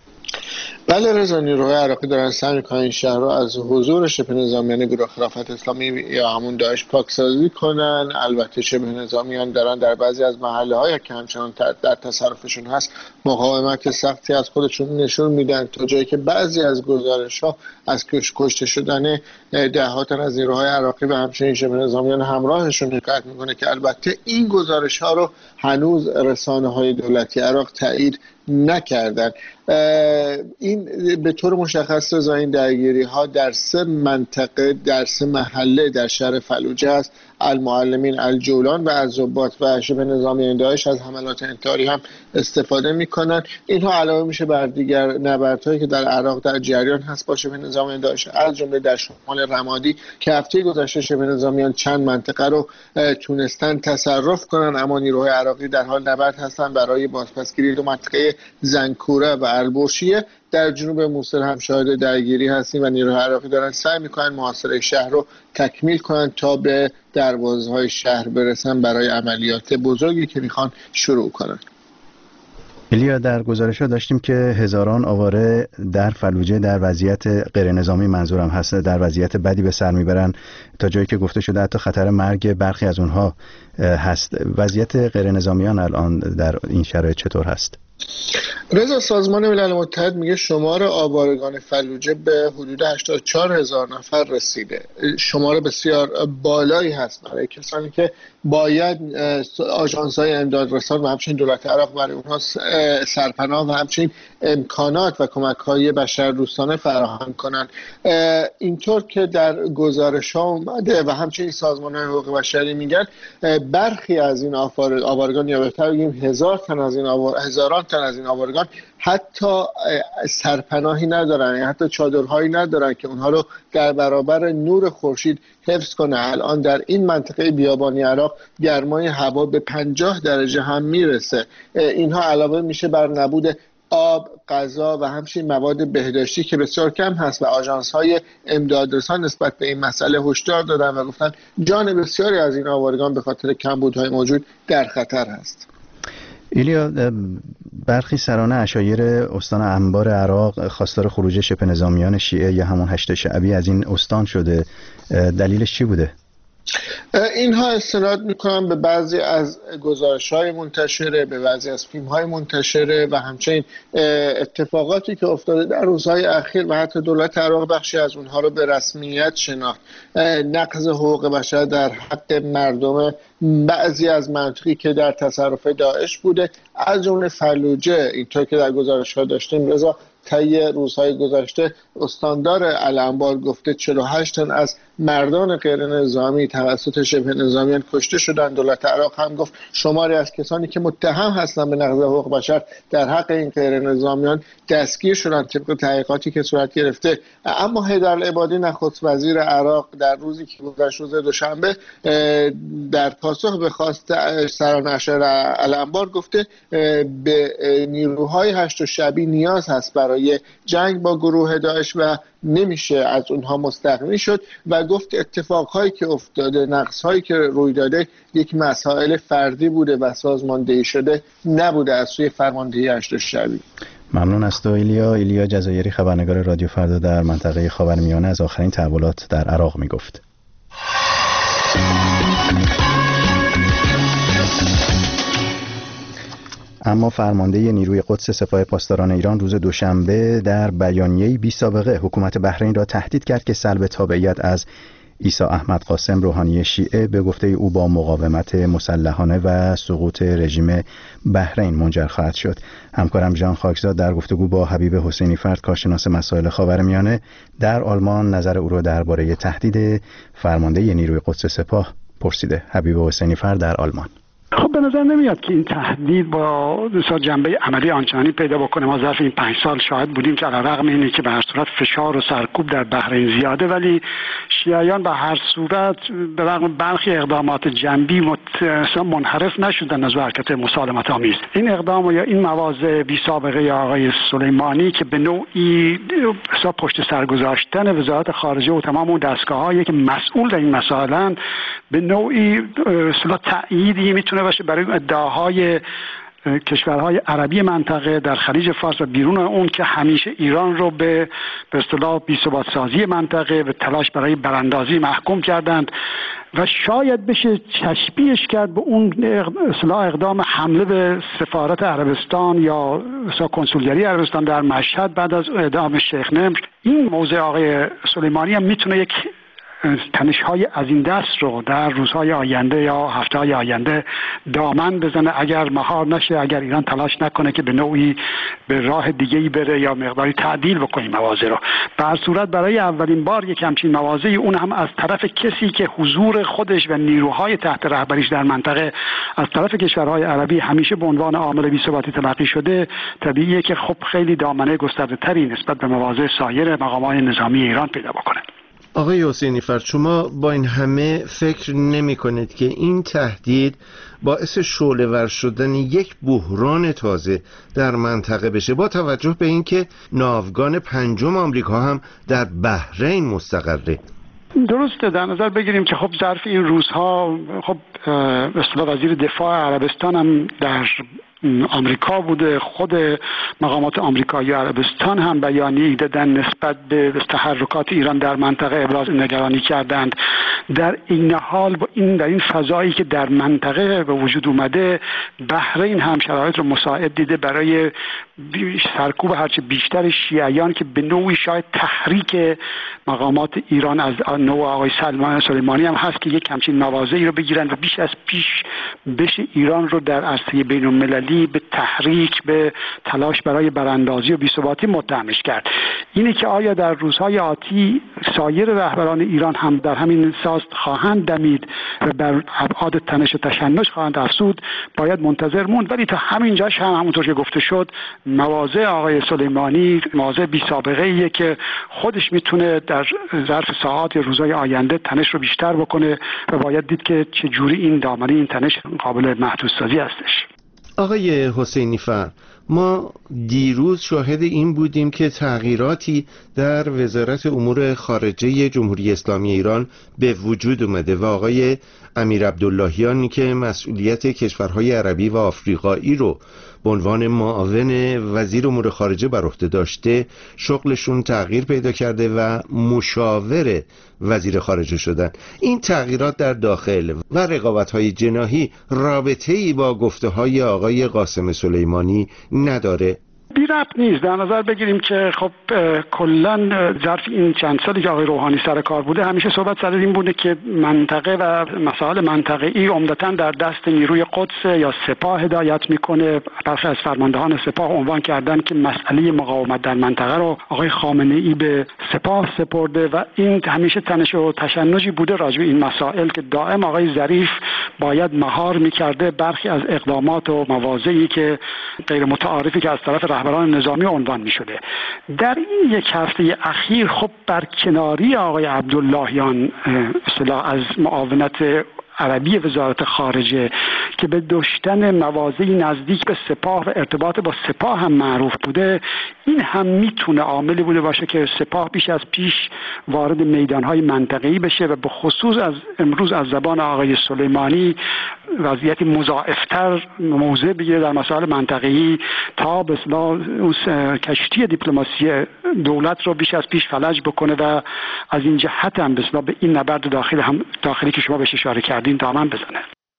بله رضا، نیروهای عراقی دارن سعی می‌کنن این شهر رو از حضور شبه نظامیان گروه خلافت اسلامی یا همون داعش پاکسازی کنن. البته شبه نظامیان دارن در بعضی از محله‌های که همچنان در تصرفشون هست مقاومت سختی از خودشون نشون میدن، تا جایی که بعضی از گزارش‌ها از کشته شدن ده‌ها تن از نیروهای عراقی و همچنین شبه نظامیان همراهشون حکایت میکنه که البته این گزارش‌ها رو هنوز رسانه‌های دولتی عراق تایید نکردن. این به طور مشخص رضا این درگیری ها در سه منطقه در سه محله در شهر فلوجه است. المعلمین، الجولان و الضباط و شبه نظامیان داعش از حملات انتحاری هم استفاده میکنن. اینها علاوه میشه بر دیگر نبردهایی که در عراق در جریان هست با شبه نظامیان داعش، از جمله در شمال رمادی که هفته گذشته شبه نظامیان چند منطقه رو تونستن تصرف کنن، اما نیروهای عراقی در حال نبرد هستن برای بازپسگیری دو منطقه زنکوره و البرشیه. در جنوب موصل هم شاهد درگیری هستیم و نیروهای عراقی دارن سعی میکنن محاصره شهر رو تکمیل کنن تا به دروازه‌های شهر برسن برای عملیات بزرگی که میخوان شروع کنن. ایلیا، در گزارش‌ها داشتیم که هزاران آواره در فلوجه در وضعیت غیر نظامی، منظورم هست در وضعیت بدی به سر میبرن، تا جایی که گفته شده حتی خطر مرگ برخی از اونها هست. وضعیت غیر نظامیان الان در این شرایط چطور هست؟ رضا، سازمان ملل متحد میگه شمار آوارگان فلوجه به حدود هشتاد و چهار هزار نفر رسیده. شمار بسیار بالایی هست برای کسانی که باید آژانس‌های امدادرسان و همچنین دولت عراق برای اونها سرپناه و همچنین امکانات و کمک‌های بشردوستانه فراهم کنند. اینطور که در گزارش‌ها اومده و همچنین سازمان‌های حقوق بشری میگن برخی از این آوارگان یا بهتر بگیم هزار تن از این آوار... هزاران تن از این آوارگان حتی سرپناهی ندارن، حتی چادرهایی ندارن که اونها رو در برابر نور خورشید حفظ کنه. الان در این منطقه بیابانی عراق گرمای هوا به پنجاه درجه هم میرسه. اینها علاوه میشه بر نبود آب، غذا و همچنین مواد بهداشتی که بسیار کم هست و آژانس‌های امدادرسان نسبت به این مسئله هشدار دادن و گفتن جان بسیاری از این آوارگان به خاطر کمبودهای موجود در خطر هست. ایلیا، برخی سران عشایر استان انبار عراق خواستار خروج شبه نظامیان شیعه یا همون هشت شعبی از این استان شده. دلیلش چی بوده؟ اینها استناد میکنن به بعضی از گزارش‌های منتشره، به بعضی از فیلم‌های منتشره و همچنین اتفاقاتی که افتاده در روزهای اخیر و حتی دولت عراق بخشی از اونها رو به رسمیت شناخت. نقض حقوق بشر در حق مردم بعضی از مناطقی که در تصرف داعش بوده، از جمله فلوجه. اینطور که در گزارش‌ها داشتیم رضا، طی روزهای گذشته استاندار الانبار گفته چهل و هشت تن از مردان غیر نظامی توسط شبه نظامیان کشته شدند. دولت عراق هم گفت شماری از کسانی که متهم هستند به نقض حقوق بشر در حق این غیر نظامیان دستگیر شدند طبق تحقیقاتی که صورت گرفته. اما حیدرالعبادی نخست وزیر عراق در روزی که گذشت روز دوشنبه در پاسخ به خواست سران عشایر الانبار گفته به نیروهای هشت شعبی نیاز هست برای جنگ با گروه داعش و نمیشه از اونها مستغنی شد و گفت اتفاقهایی که افتاده، نقصهایی که روی داده یک مسائل فردی بوده و سازماندهی شده نبوده از سوی فرماندهی هشت شعبی. ممنون از تو ایلیا. ایلیا جزایری خبرنگار رادیو فردا در منطقه خاورمیانه از آخرین تحولات در عراق میگفت. اما فرمانده نیروی قدس سپاه پاسداران ایران روز دوشنبه در بیانیه‌ای بی سابقه حکومت بحرین را تهدید کرد که سلب تابعیت از عیسی احمد قاسم روحانی شیعه به گفته او با مقاومت مسلحانه و سقوط رژیم بحرین منجر خواهد شد. همکارم جان خاکزاد در گفتگو با حبیب حسینی فرد کارشناس مسائل خاورمیانه در آلمان نظر او را درباره تهدید فرمانده نیروی قدس سپاه پرسیده. حبیب حسینی فرد در آلمان. خب به نظر نمیاد که این تهدید با جنبه عملی آنچنانی پیدا بکنه. ما ظرف این پنج سال شاهد بودیم که علیرغم اینه که به هر صورت فشار و سرکوب در بحرین زیاده، ولی شیعیان به هر صورت به رغم برخی اقدامات جنبی منحرف نشدن از حرکت مسالمت آمیز. این اقدام یا این مواضع بی سابقه آقای سلیمانی که به نوعی پشت سر گذاشتن وزارت خارجه و تمام اون دستگاه‌هایی که مسئول در این مسائلن به نوعی اصلا تأییدی میتونه باشه برای ادعاهای کشورهای عربی منطقه در خلیج فارس و بیرون اون که همیشه ایران رو به به اصطلاح بی‌ثبات سازی منطقه و تلاش برای براندازی محکوم کردند و شاید بشه تشبیهش کرد به اون اصطلاح اقدام حمله به سفارت عربستان یا کنسولگری عربستان در مشهد بعد از اعدام شیخ نمر. این موضوع آقای سلیمانی هم میتونه یک تنش‌های از این دست رو در روزهای آینده یا هفته‌های آینده دامن بزنه اگر مهار نشه، اگر ایران تلاش نکنه که به نوعی به راه دیگه‌ای بره یا مقداری تعدیل بکنه مواضع رو. به هر صورت برای اولین بار یک همچین مواضعی، اون هم از طرف کسی که حضور خودش و نیروهای تحت رهبریش در منطقه از طرف کشورهای عربی همیشه به عنوان عامل بی‌ثباتی تلقی شده، طبیعیه که خب خیلی دامنه گسترده‌تری نسبت به مواضع سایر مقامات نظامی ایران پیدا بکنه. آقای حسینی فرد، شما با این همه فکر نمی کنید که این تهدید باعث شعله‌ور شدن یک بحران تازه در منطقه بشه، با توجه به اینکه ناوگان پنجم آمریکا هم در بحرین مستقره؟ درسته، در نظر بگیریم که خب ظرف این روزها خب به اصطلاح وزیر دفاع عربستان هم در آمریکا بوده، خود مقامات آمریکایی و عربستان هم بیانیه دادن نسبت به تحرکات ایران در منطقه ابراز نگرانی کردند. در این حال با این در این فضایی که در منطقه به وجود اومده، بحرین هم شرایط رو مساعد دیده برای سرکوب هرچه بیشتر شیعیان که به نوعی شاید تحریک مقامات ایران از نوع آقای سلمان سلیمانی هم هست که یک همچین مواضعی رو بگیرن و بیش از پیش بشه ایران رو در عرصه بین المللی به تحریک، به تلاش برای براندازی و بی‌ثباتی متهمش کرد. اینه که آیا در روزهای آتی سایر رهبران ایران هم در همین ساز خواهند دمید و بر ابعاد تنش و تشنج خواهند افزود، باید منتظر موند. ولی تا همین جاش هم همونطور که گفته شد، مواضع آقای سلیمانی مواضع بی سابقه ایه که خودش میتونه در ظرف ساعات یا روزهای آینده تنش رو بیشتر بکنه و باید دید که چه جوری این دامنه این تنش قابل محدود سازی هستش. آقای حسینی فر، ما دیروز شاهد این بودیم که تغییراتی در وزارت امور خارجه جمهوری اسلامی ایران به وجود اومده و آقای امیر عبداللهیانی که مسئولیت کشورهای عربی و آفریقایی رو به عنوان معاون وزیر امور خارجه بر عهده داشته، شغلشون تغییر پیدا کرده و مشاور وزیر خارجه شدن. این تغییرات در داخل و رقابت‌های جناحی رابطه‌ای با گفته‌های آقای قاسم سلیمانی نداره؟ بی ربط نیست. در نظر بگیریم که خب کلا ظرف این چند سالی که آقای روحانی سر کار بوده، همیشه صحبت سر این بوده که منطقه و مسائل منطقه‌ای عمدتاً در دست نیروی قدس یا سپاه هدایت میکنه. برخی از فرماندهان سپاه عنوان کردن که مسئله مقاومت در منطقه رو آقای خامنه‌ای به سپاه سپرده و این همیشه تنش و تشنجی بوده راجع به این مسائل که دائم آقای ظریف باید مهار میکرده برخی از اقدامات و مواضعی که غیر متعارفی که از طرف رهبران نظامی عنوان می شده. در این یک هفته اخیر خب برکناری آقای عبداللهیان اصطلاح از معاونت عربی وزارت خارجه که به داشتن مواضعی نزدیک به سپاه و ارتباط با سپاه هم معروف بوده، این هم میتونه عاملی بوده باشه که سپاه بیش از پیش وارد میدانهای منطقه‌ای بشه و به خصوص از امروز از زبان آقای سلیمانی وضعیتی مضاعفتر موضع بگیره در مسائل منطقه‌ای تا به اصطلاح کشتی دیپلماسی دولت رو بیش از پیش فلج بکنه و از این جهت هم به اصطلاح به این نبرد داخل هم داخلی که شما بهش اشاره کردین دامن بزنه.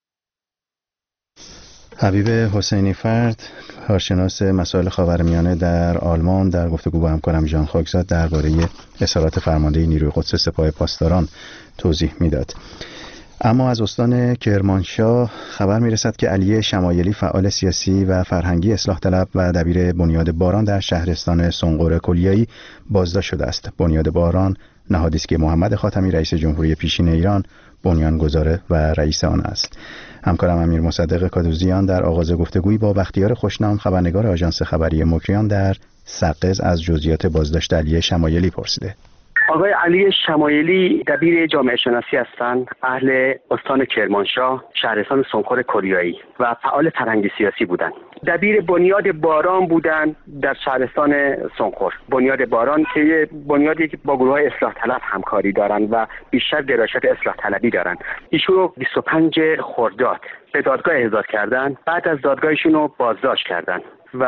حبیب حسینی فرد، کارشناس مسائل خاورمیانه در آلمان، در گفتگو با همکارم ژان خاکزاد درباره اظهارات فرمانده نیروی قدس سپاه پاسداران توضیح میداد. اما از استان کرمانشاه خبر میرسد که علی شمایلی، فعال سیاسی و فرهنگی اصلاح طلب و دبیر بنیاد باران در شهرستان سنقر کلیایی بازداشت شده است. بنیاد باران نهادی است که محمد خاتمی رئیس جمهوری پیشین ایران بنیانگذار و رئیس آن است. همکارم امیر مصدق کادوزیان در آغاز گفتگویی با بختیار خوشنام خبرنگار آژانس خبری مکریان در سقز از جزئیات بازداشت علی شمایلی پرسیده. آقای علی شمایلی دبیر جامعه شناسی هستند، اهل استان کرمانشاه، شهرستان سنخور کلیایی و فعال فرهنگی سیاسی بودند. دبیر بنیاد باران بودند در شهرستان سنخور. بنیاد باران که بنیادی که با گروه‌های اصلاح طلب همکاری دارند و بیشتر درایت اصلاح طلبی دارند. ایشون رو بیست و پنج خرداد به دادگاه احضار کردند. بعد از دادگاهشون رو بازداشت کردند و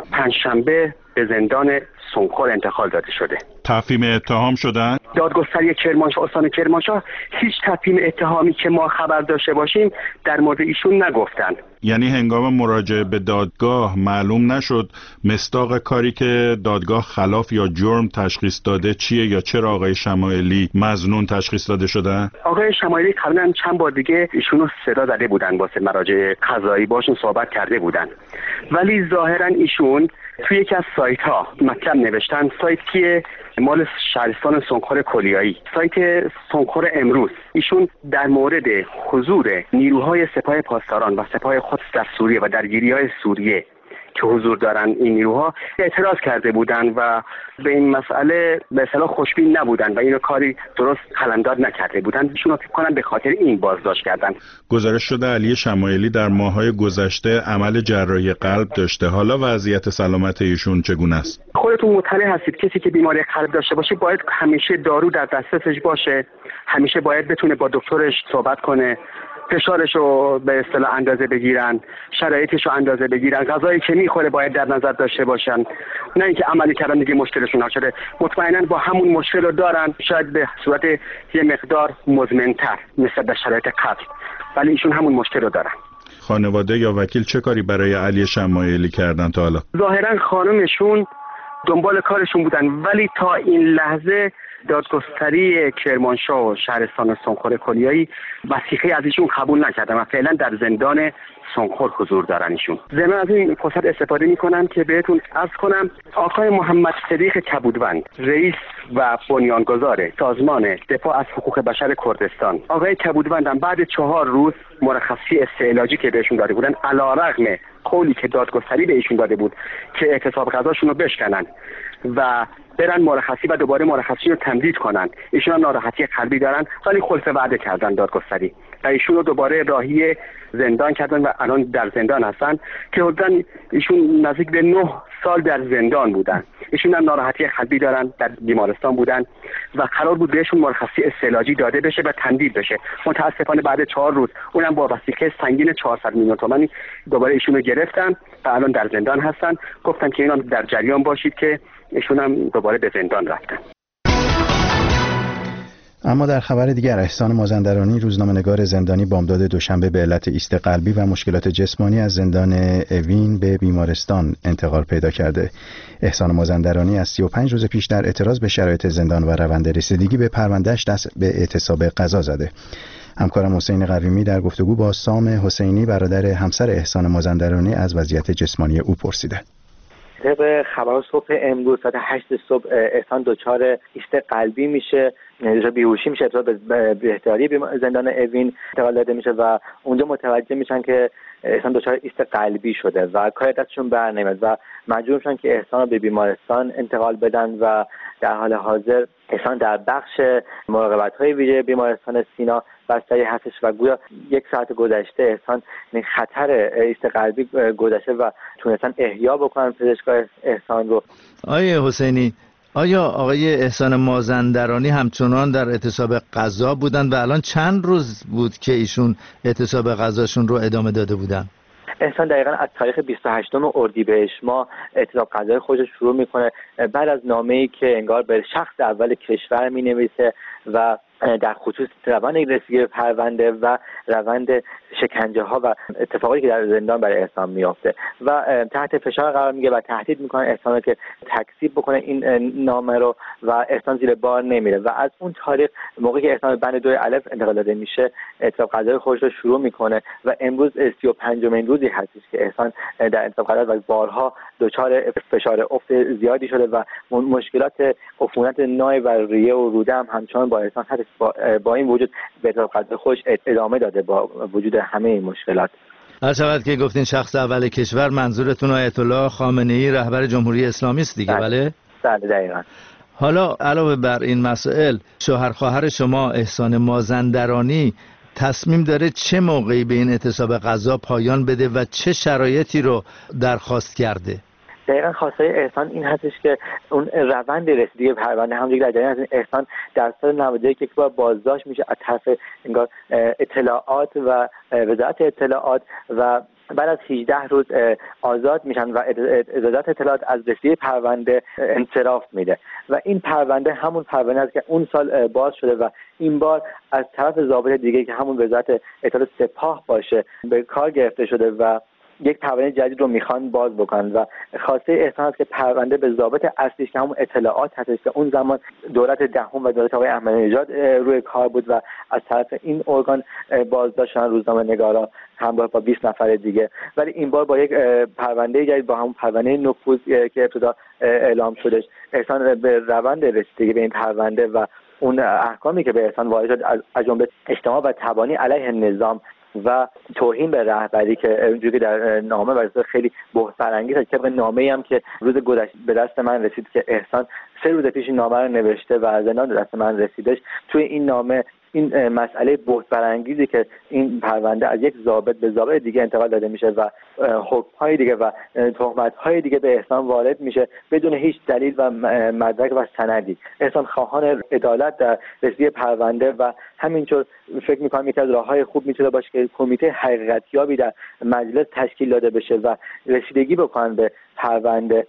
پنجشنبه به زندان سنخور انتقال داده شده. تفهیم اتهام شدن؟ دادگستری کرمانشاه استان کرمانشاه هیچ تفهیم اتهامی که ما خبر داشته باشیم در مورد ایشون نگفتن. یعنی هنگام مراجعه به دادگاه معلوم نشد مصداق کاری که دادگاه خلاف یا جرم تشخیص داده چیه یا چرا آقای شمایلی مظنون تشخیص داده شدن؟ آقای شمایلی قبلا چند بار دیگه ایشونو صدا زده بودن، واسه مراجع قضایی باشون صحبت کرده بودن، ولی ظاهرا ایشون توی یکی از سایت ها مطلب نوشتن، سایت که مال شهرستان سنخور کلیایی، سایت سنخور امروز. ایشون در مورد حضور نیروهای سپاه پاسداران و سپاه قدس در سوریه و درگیری‌های سوریه که حضور دارن این نیروها اعتراض کرده بودن و به این مسئله به اصطلاح خوشبین نبودن و اینو کاری درست قلمداد نکرده بودن. ایشون فکر کنم به خاطر این بازداشت کردن. گزارش شده علی شمایلی در ماه‌های گذشته عمل جراحی قلب داشته. حالا وضعیت سلامت ایشون چگونه است؟ خودتون مطلع هستید کسی که بیماری قلب داشته باشه باید همیشه دارو در دسترسش باشه، همیشه باید بتونه با دکترش صحبت کنه، فشارش رو به اصطلاح اندازه بگیرن، شرایطش رو اندازه بگیرن، غذایی که میخوره باید در نظر داشته باشن، نه اینکه عملی کردن دیگه مشکلشون حل شده. مطمئنا با همون مشکل رو دارن، شاید به صورت یه مقدار مزمن‌تر نسبت به شرایط قبل، ولی ایشون همون مشکل رو دارن. خانواده یا وکیل چه کاری برای علی شمایلی کردن تا حالا؟ ظاهرا خانمشون دنبال کارشون بودن، ولی تا این لحظه دادگستری کرمانشاه و شهرستان سنخور کلیایی وثیقه از ایشون قبول نکردن و فعلا در زندان سنخور حضور دارن. ایشون ضمن از این فرصت استفاده میکنم که بهتون عرض کنم آقای محمد صدیق کبودوند، رئیس و بنیانگذار سازمان دفاع از حقوق بشر کردستان، آقای کبودوند هم بعد چهار روز مرخصی استعلاجی که بهشون داده بودن، علیرغم قولی که دادگستری به ایشون داده بود که اعتصاب غذاشون رو بشکنن و برن مرخصی و دوباره مرخصی رو تمدید کنن، ایشون هم ناراحتی قلبی دارن، ولی خلف وعده کردن دادگستری و ایشون رو دوباره راهی زندان کردن و الان در زندان هستن که حدوداً ایشون نزدیک به نه سال در زندان بودن. ایشون هم ناراحتی قلبی دارن، در بیمارستان بودن و قرار بود بهشون مرخصی استعلاجی داده بشه و تمدید بشه. متاسفانه بعد چهار روز اونم با وثیقه سنگین چهارصد میلیون تومانی دوباره ایشون رو گرفتن و الان در زندان هستن. گفتن که اینا در جریان باشید که ایشون هم دوباره به زندان رفتن. اما در خبر دیگر، احسان مازندرانی روزنامه‌نگار زندانی بامداد دوشنبه به علت ایست قلبی و مشکلات جسمانی از زندان اوین به بیمارستان انتقال پیدا کرده. احسان مازندرانی از سی و پنج روز پیش در اعتراض به شرایط زندان و روند رسیدگی به پروندهش دست به اعتصاب قضا زده. همکارم حسین قویمی در گفتگو با سام حسینی برادر همسر احسان مازندرانی از وضعیت جسمانی او پرسیده. طبق خبر صبح امروز ساعت هشت صبح احسان دچار ایست قلبی میشه، یعنی بیهوشی میشه، به بهداری زندان اوین انتقال داده میشه و اونجا متوجه میشن که احسان دچار ایست قلبی شده و کار دستشون برنمیاد و مجبور میشن که احسان رو به بیمارستان انتقال بدن و در حال حاضر احسان در بخش مراقبت‌های ویژه بیمارستان سینا بستری هستش و گویا یک ساعت گذشته احسان خطر ایست قلبی گذشته و تونستن احیا بکنن پزشکای احسان رو. آیه حسینی، آیا آقای احسان مازندرانی همچنان در اعتصاب قضا بودند و الان چند روز بود که ایشون اعتصاب قضاشون رو ادامه داده بودن؟ احسان دقیقاً از تاریخ بیست و هشتم اردیبهشت ماه اعتصاب قضایی خودش شروع میکنه بعد از نامه‌ای که انگار به شخص اول کشور مینویسه و در خصوص روند رسیدگی به پرونده و روند شکنجه ها و اتفاقی که در زندان برای احسان میافته و تحت فشار قرار میگه و تهدید میکنه احسان رو که تکذیب بکنه این نامه رو و احسان زیر بار نمیره و از اون تاریخ موقعی که احسان بند دو الف انتقال داده میشه اعتصاب قضایی خودش رو شروع میکنه و امروز سی و پنجمین روزی هستش که احسان در اعتصاب قضایی و بارها دچار فشار افت زیادی شده و مشکلات عفونت نای و ریه و روده هم همچنان با احسان هست با, با این وجود به اعتراف قضای خودش ادامه داده با وجود همه این مشکلات. هر شود که گفتین شخص اول کشور، منظورتون آیت الله خامنه‌ای رهبر جمهوری اسلامی است دیگه؟ بله بله دقیقاً. حالا علاوه بر این مسائل، شوهر خواهر شما احسان مازندرانی تصمیم داره چه موقعی به این اعتصاب غذا پایان بده و چه شرایطی رو درخواست کرده؟ دقیقاً خواستای احسان این هستش که اون روند رسیدگی پرونده همونجوری در جریان هست. احسان در سال نود و یک یک بار بازداشت میشه از طرف انگار اطلاعات و وزارت اطلاعات و بعد از هجده روز آزاد میشن و وزارت اطلاعات از رسیدگی پرونده انصراف میده و این پرونده همون پرونده است که اون سال باز شده و این بار از طرف ضابط دیگه که همون وزارت اطلاعات سپاه باشه به کار گرفته شده و یک پرونده جدید رو میخوان باز بکنن و خواسته احسان است که پرونده به ضابط اصلیش که همون اطلاعات هستش که اون زمان دولت دهم و دولت آقای احمدی نژاد روی کار بود و از طرف این ارگان بازداشت شدن روزنامه‌نگاران همراه با بیست نفر دیگه، ولی این بار با یک پرونده جدید با همون پرونده نفوذ که ابتدا اعلام شدش احسان به روند رسیدگی به این پرونده و اون احکامی که به احسان وارد شد از جمله اجتماع و تبانی علیه نظام و توهین به رهبری که اونجوری که در نامه برای خیلی بحث برانگیز است. طبق نامه‌ای هم که روز گذشته به دست من رسید که احسان سه روز پیش نامه رو نوشته و از زندان به دست من رسیدش، توی این نامه این مسئله بحث برانگیزی که این پرونده از یک ضابط به ضابط دیگه انتقال داده میشه و حکم‌های دیگه و تهمت‌های دیگه به احسان وارد میشه بدون هیچ دلیل و مدرک و سندی. احسان خواهان عدالت در رسیدگی پرونده و همینطور فکر می‌کنم یکی از راه‌های خوب میتونه باشه که کمیته حقیقتیابی در مجلس تشکیل داده بشه و رسیدگی بکنن به پرونده.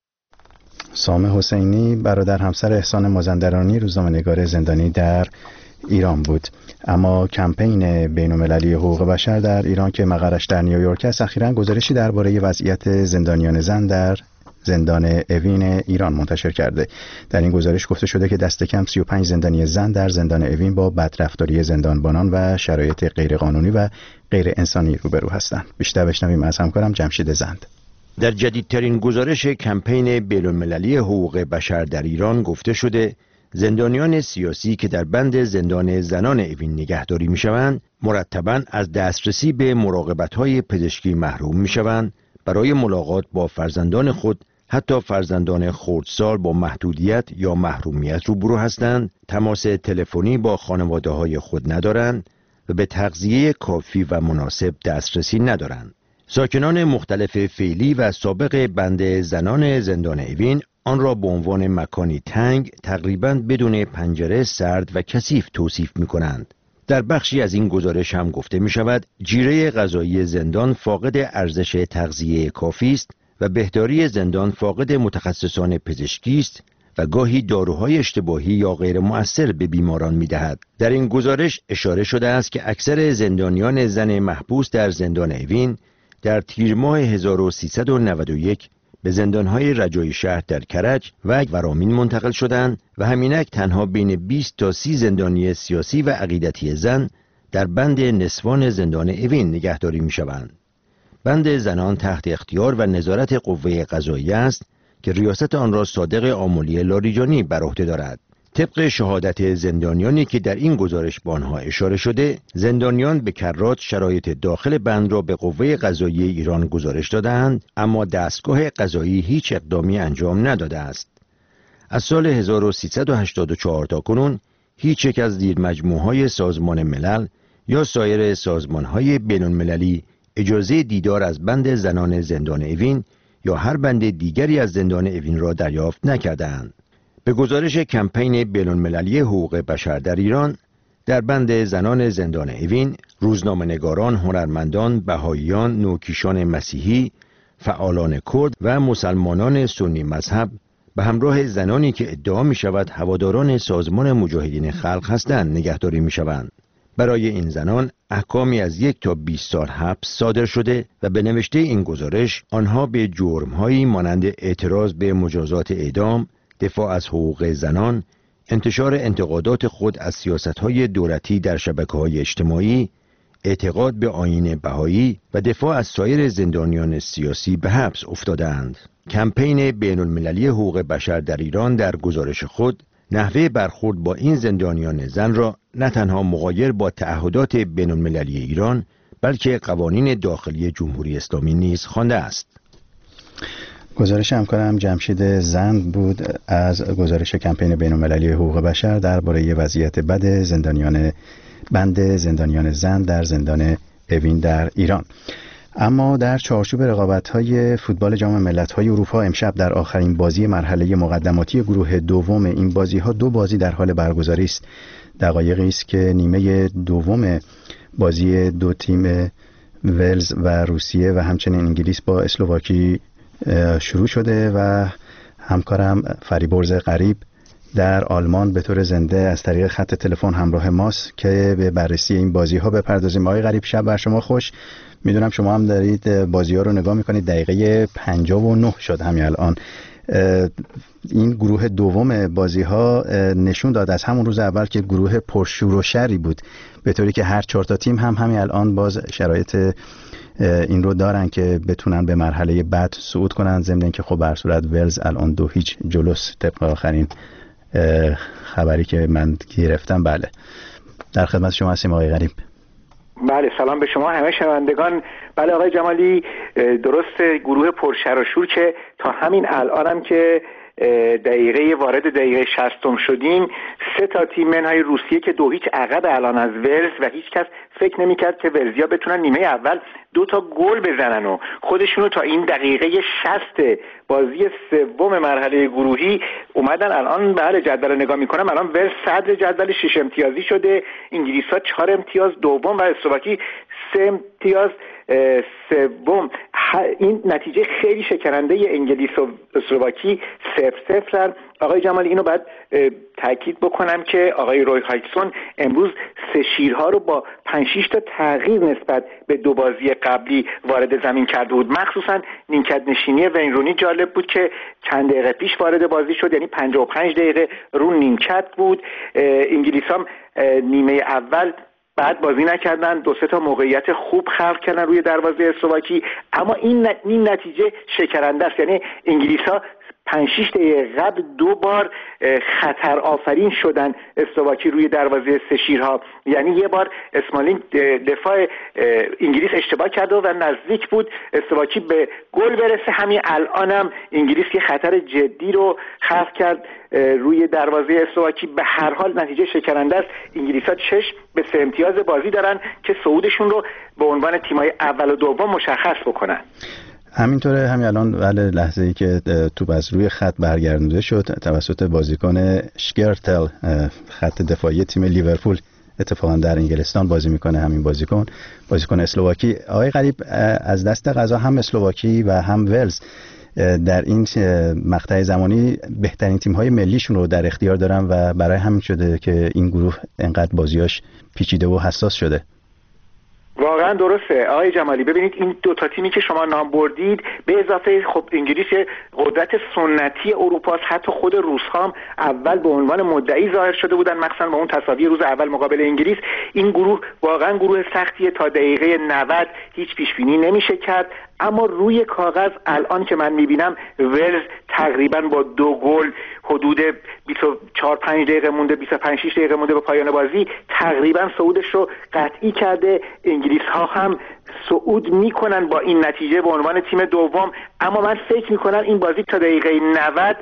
سامح حسینی برادر همسر احسان مازندرانی روزنامه‌نگار زندانی در ایران بود. اما کمپین بین‌المللی حقوق بشر در ایران که مقرش در نیویورک است اخیراً گزارشی درباره وضعیت زندانیان زن در زندان اوین ایران منتشر کرده. در این گزارش گفته شده که دست کم سی و پنج زندانی زن در زندان اوین با بدرفتاری زندانبانان و شرایط غیرقانونی و غیر انسانی روبرو هستند. بیشتر بشنویم از همکارم جمشید زند. در جدیدترین گزارش کمپین بین‌المللی حقوق بشر در ایران گفته شده زندانیان سیاسی که در بند زندان زنان اوین نگهداری می‌شوند مرتباً از دسترسی به مراقبت‌های پزشکی محروم می‌شوند، برای ملاقات با فرزندان خود حتی فرزندان خردسال با محدودیت یا محرومیت روبرو هستند، تماس تلفنی با خانواده‌های خود ندارند و به تغذیه کافی و مناسب دسترسی ندارند. ساکنان مختلف فعلی و سابق بند زنان زندان اوین آن را به عنوان مکانی تنگ، تقریباً بدون پنجره، سرد و کثیف توصیف می‌کنند. در بخشی از این گزارش هم گفته می‌شود جیره غذایی زندان فاقد ارزش تغذیه کافی است و بهداری زندان فاقد متخصصان پزشکی است و گاهی داروهای اشتباهی یا غیر مؤثر به بیماران می‌دهد. در این گزارش اشاره شده است که اکثر زندانیان زن محبوس در زندان اوین در تیر ماه هزار و سیصد و نود و یک به زندانهای رجایی شهر در کرج و ورامین منتقل شدند و همینک تنها بین بیست تا سی زندانی سیاسی و عقیدتی زن در بند نسوان زندان اوین نگهداری می‌شوند. بند زنان تحت اختیار و نظارت قوه قضاییه است که ریاست آن را صادق آملی لاریجانی بر عهده دارد. طبق شهادت زندانیانی که در این گزارش به آنها اشاره شده، زندانیان به کرات شرایط داخل بند را به قوه قضاییه ایران گزارش دادند، اما دستگاه قضایی هیچ اقدامی انجام نداده است. از سال هزار و سیصد و هشتاد و چهار تا کنون هیچ یک از زیرمجموعه‌های سازمان ملل یا سایر سازمان‌های بین‌المللی اجازه دیدار از بند زنان زندان اوین یا هر بند دیگری از زندان اوین را دریافت نکردند. به گزارش کمپین بین‌المللی حقوق بشر در ایران، در بند زنان زندان اوین، روزنامه‌نگاران، هنرمندان، بهائیان، نوکیشان مسیحی، فعالان کرد و مسلمانان سنی مذهب به همراه زنانی که ادعا می شود هواداران سازمان مجاهدین خلق هستند نگهداری می شوند. برای این زنان احکامی از یک تا بیست سال حبس صادر شده و به نوشته این گزارش آنها به جرم‌هایی مانند اعتراض به مجازات اعدام، دفاع از حقوق زنان، انتشار انتقادات خود از سیاست‌های دولتی در شبکه‌های اجتماعی، اعتقاد به آیین بهایی و دفاع از سایر زندانیان سیاسی به حبس افتادند. کمپین بین‌المللی حقوق بشر در ایران در گزارش خود نحوه برخورد با این زندانیان زن را نه تنها مغایر با تعهدات بین‌المللی ایران بلکه قوانین داخلی جمهوری اسلامی نیز خوانده است. گزارش همکارم جمشید زند بود از گزارش کمپین بین‌المللی حقوق بشر درباره وضعیت بد زندانیان بند زندانیان زن در زندان اوین در ایران. اما در چارچوب رقابت‌های فوتبال جام ملت‌های اروپا امشب در آخرین بازی مرحله مقدماتی گروه دوم این بازی‌ها دو بازی در حال برگزاری است. دقایقی است که نیمه دوم بازی دو تیم ولز و روسیه و همچنین انگلیس با اسلواکی شروع شده و همکارم فریبرز غریب در آلمان به طور زنده از طریق خط تلفن همراه ماست که به بررسی این بازی‌ها بپردازیم. آقای غریب شب بر شما خوش. میدونم شما هم دارید بازی‌ها رو نگاه می‌کنید. دقیقه پنجاه و نه شد همین الان. این گروه دوم بازی‌ها نشون داد از همون روز اول که گروه پرشور و شری بود، به طوری که هر چهار تا تیم هم همین الان باز شرایط این رو دارن که بتونن به مرحله بعد صعود کنن، ضمن اینکه خب به هر صورت ولز الان دو هیچ جلوس طبق آخرین خبری که من گرفتم. بله در خدمت شما هستیم آقای غریب. بله سلام به شما همه شنوندگان. بله آقای جمالی، درست گروه پرشر و شور که تا همین الان هم که دقیقه وارد دقیقه شصتم شدیم سه تا تیم منهای روسیه که دو هیچ عقب الان از ولز و هیچ کس فکر نمی‌کرد که ولزیا بتونن نیمه اول دو تا گل بزنن و خودشونو تا این دقیقه شصت بازی سوم مرحله گروهی اومدن. الان بله جدول رو نگاه می‌کنم، الان ولز صدر جدول شش امتیازی شده، انگلیس‌ها چهار امتیاز دوم و اسلواکی سه امتیاز سوم. این نتیجه خیلی شکننده انگلیس و اسلواکی صفر صفرن. آقای جمالی اینو باید تاکید بکنم که آقای روی هایکسون امروز سه شیرها رو با پنج شش تا تغییر نسبت به دو بازی قبلی وارد زمین کرده بود. مخصوصا نیمکت نشینی وین رونی جالب بود که چند دقیقه پیش وارد بازی شد، یعنی پنجاه و پنج دقیقه رو نیمکت بود. انگلیس هم نیمه اول بعد بازی نکردن، دو سه تا موقعیت خوب خلق کردن روی دروازه اسلواکی، اما این این نتیجه شکرنده است. یعنی انگلیس‌ها پنج شش دقیقه قبل دو بار خطر آفرین شدن اسلواکی روی دروازه سه شیرها، یعنی یه بار اسمالینگ دفاع انگلیس اشتباه کرد و نزدیک بود اسلواکی به گل برسه. همین الانم انگلیس یه خطر جدی رو خلق کرد روی دروازه اسلواکی. به هر حال نتیجه شکننده است. انگلیس‌ها چشم به سه امتیاز بازی دارن که صعودشون رو به عنوان تیم‌های اول و دوم مشخص بکنن. همینطوره. همین الان ولی لحظه‌ای که توپ از روی خط برگردونده شد توسط بازیکن شگرتل، خط دفاعی تیم لیورپول، اتفاقا در انگلستان بازی میکنه همین بازیکن، بازیکن اسلواکی. آقای غریب، از دست قضا هم اسلواکی و هم ولز در این مقطع زمانی بهترین تیم‌های ملیشون رو در اختیار دارن و برای همین شده که این گروه انقدر بازیاش پیچیده و حساس شده. واقعا درسته آقای جمالی. ببینید این دو تا تیمی که شما نام بردید به اضافه خب انگلیس قدرت سنتی اروپا، حتی خود روس‌ها هم اول به عنوان مدعی ظاهر شده بودن، مخصوصا با اون تساوی روز اول مقابل انگلیس. این گروه واقعا گروه سختیه، تا دقیقه نود هیچ پیش بینی نمیشه کرد، اما روی کاغذ الان که من میبینم ولز تقریبا با دو گل حدود بیست و چهار پنج دقیقه مونده، بیست و پنج شش دقیقه مونده به پایان بازی تقریبا صعودش رو قطعی کرده. انگلیس ها هم صعود میکنن با این نتیجه به عنوان تیم دوم، اما من فکر میکنم این بازی تا دقیقه نود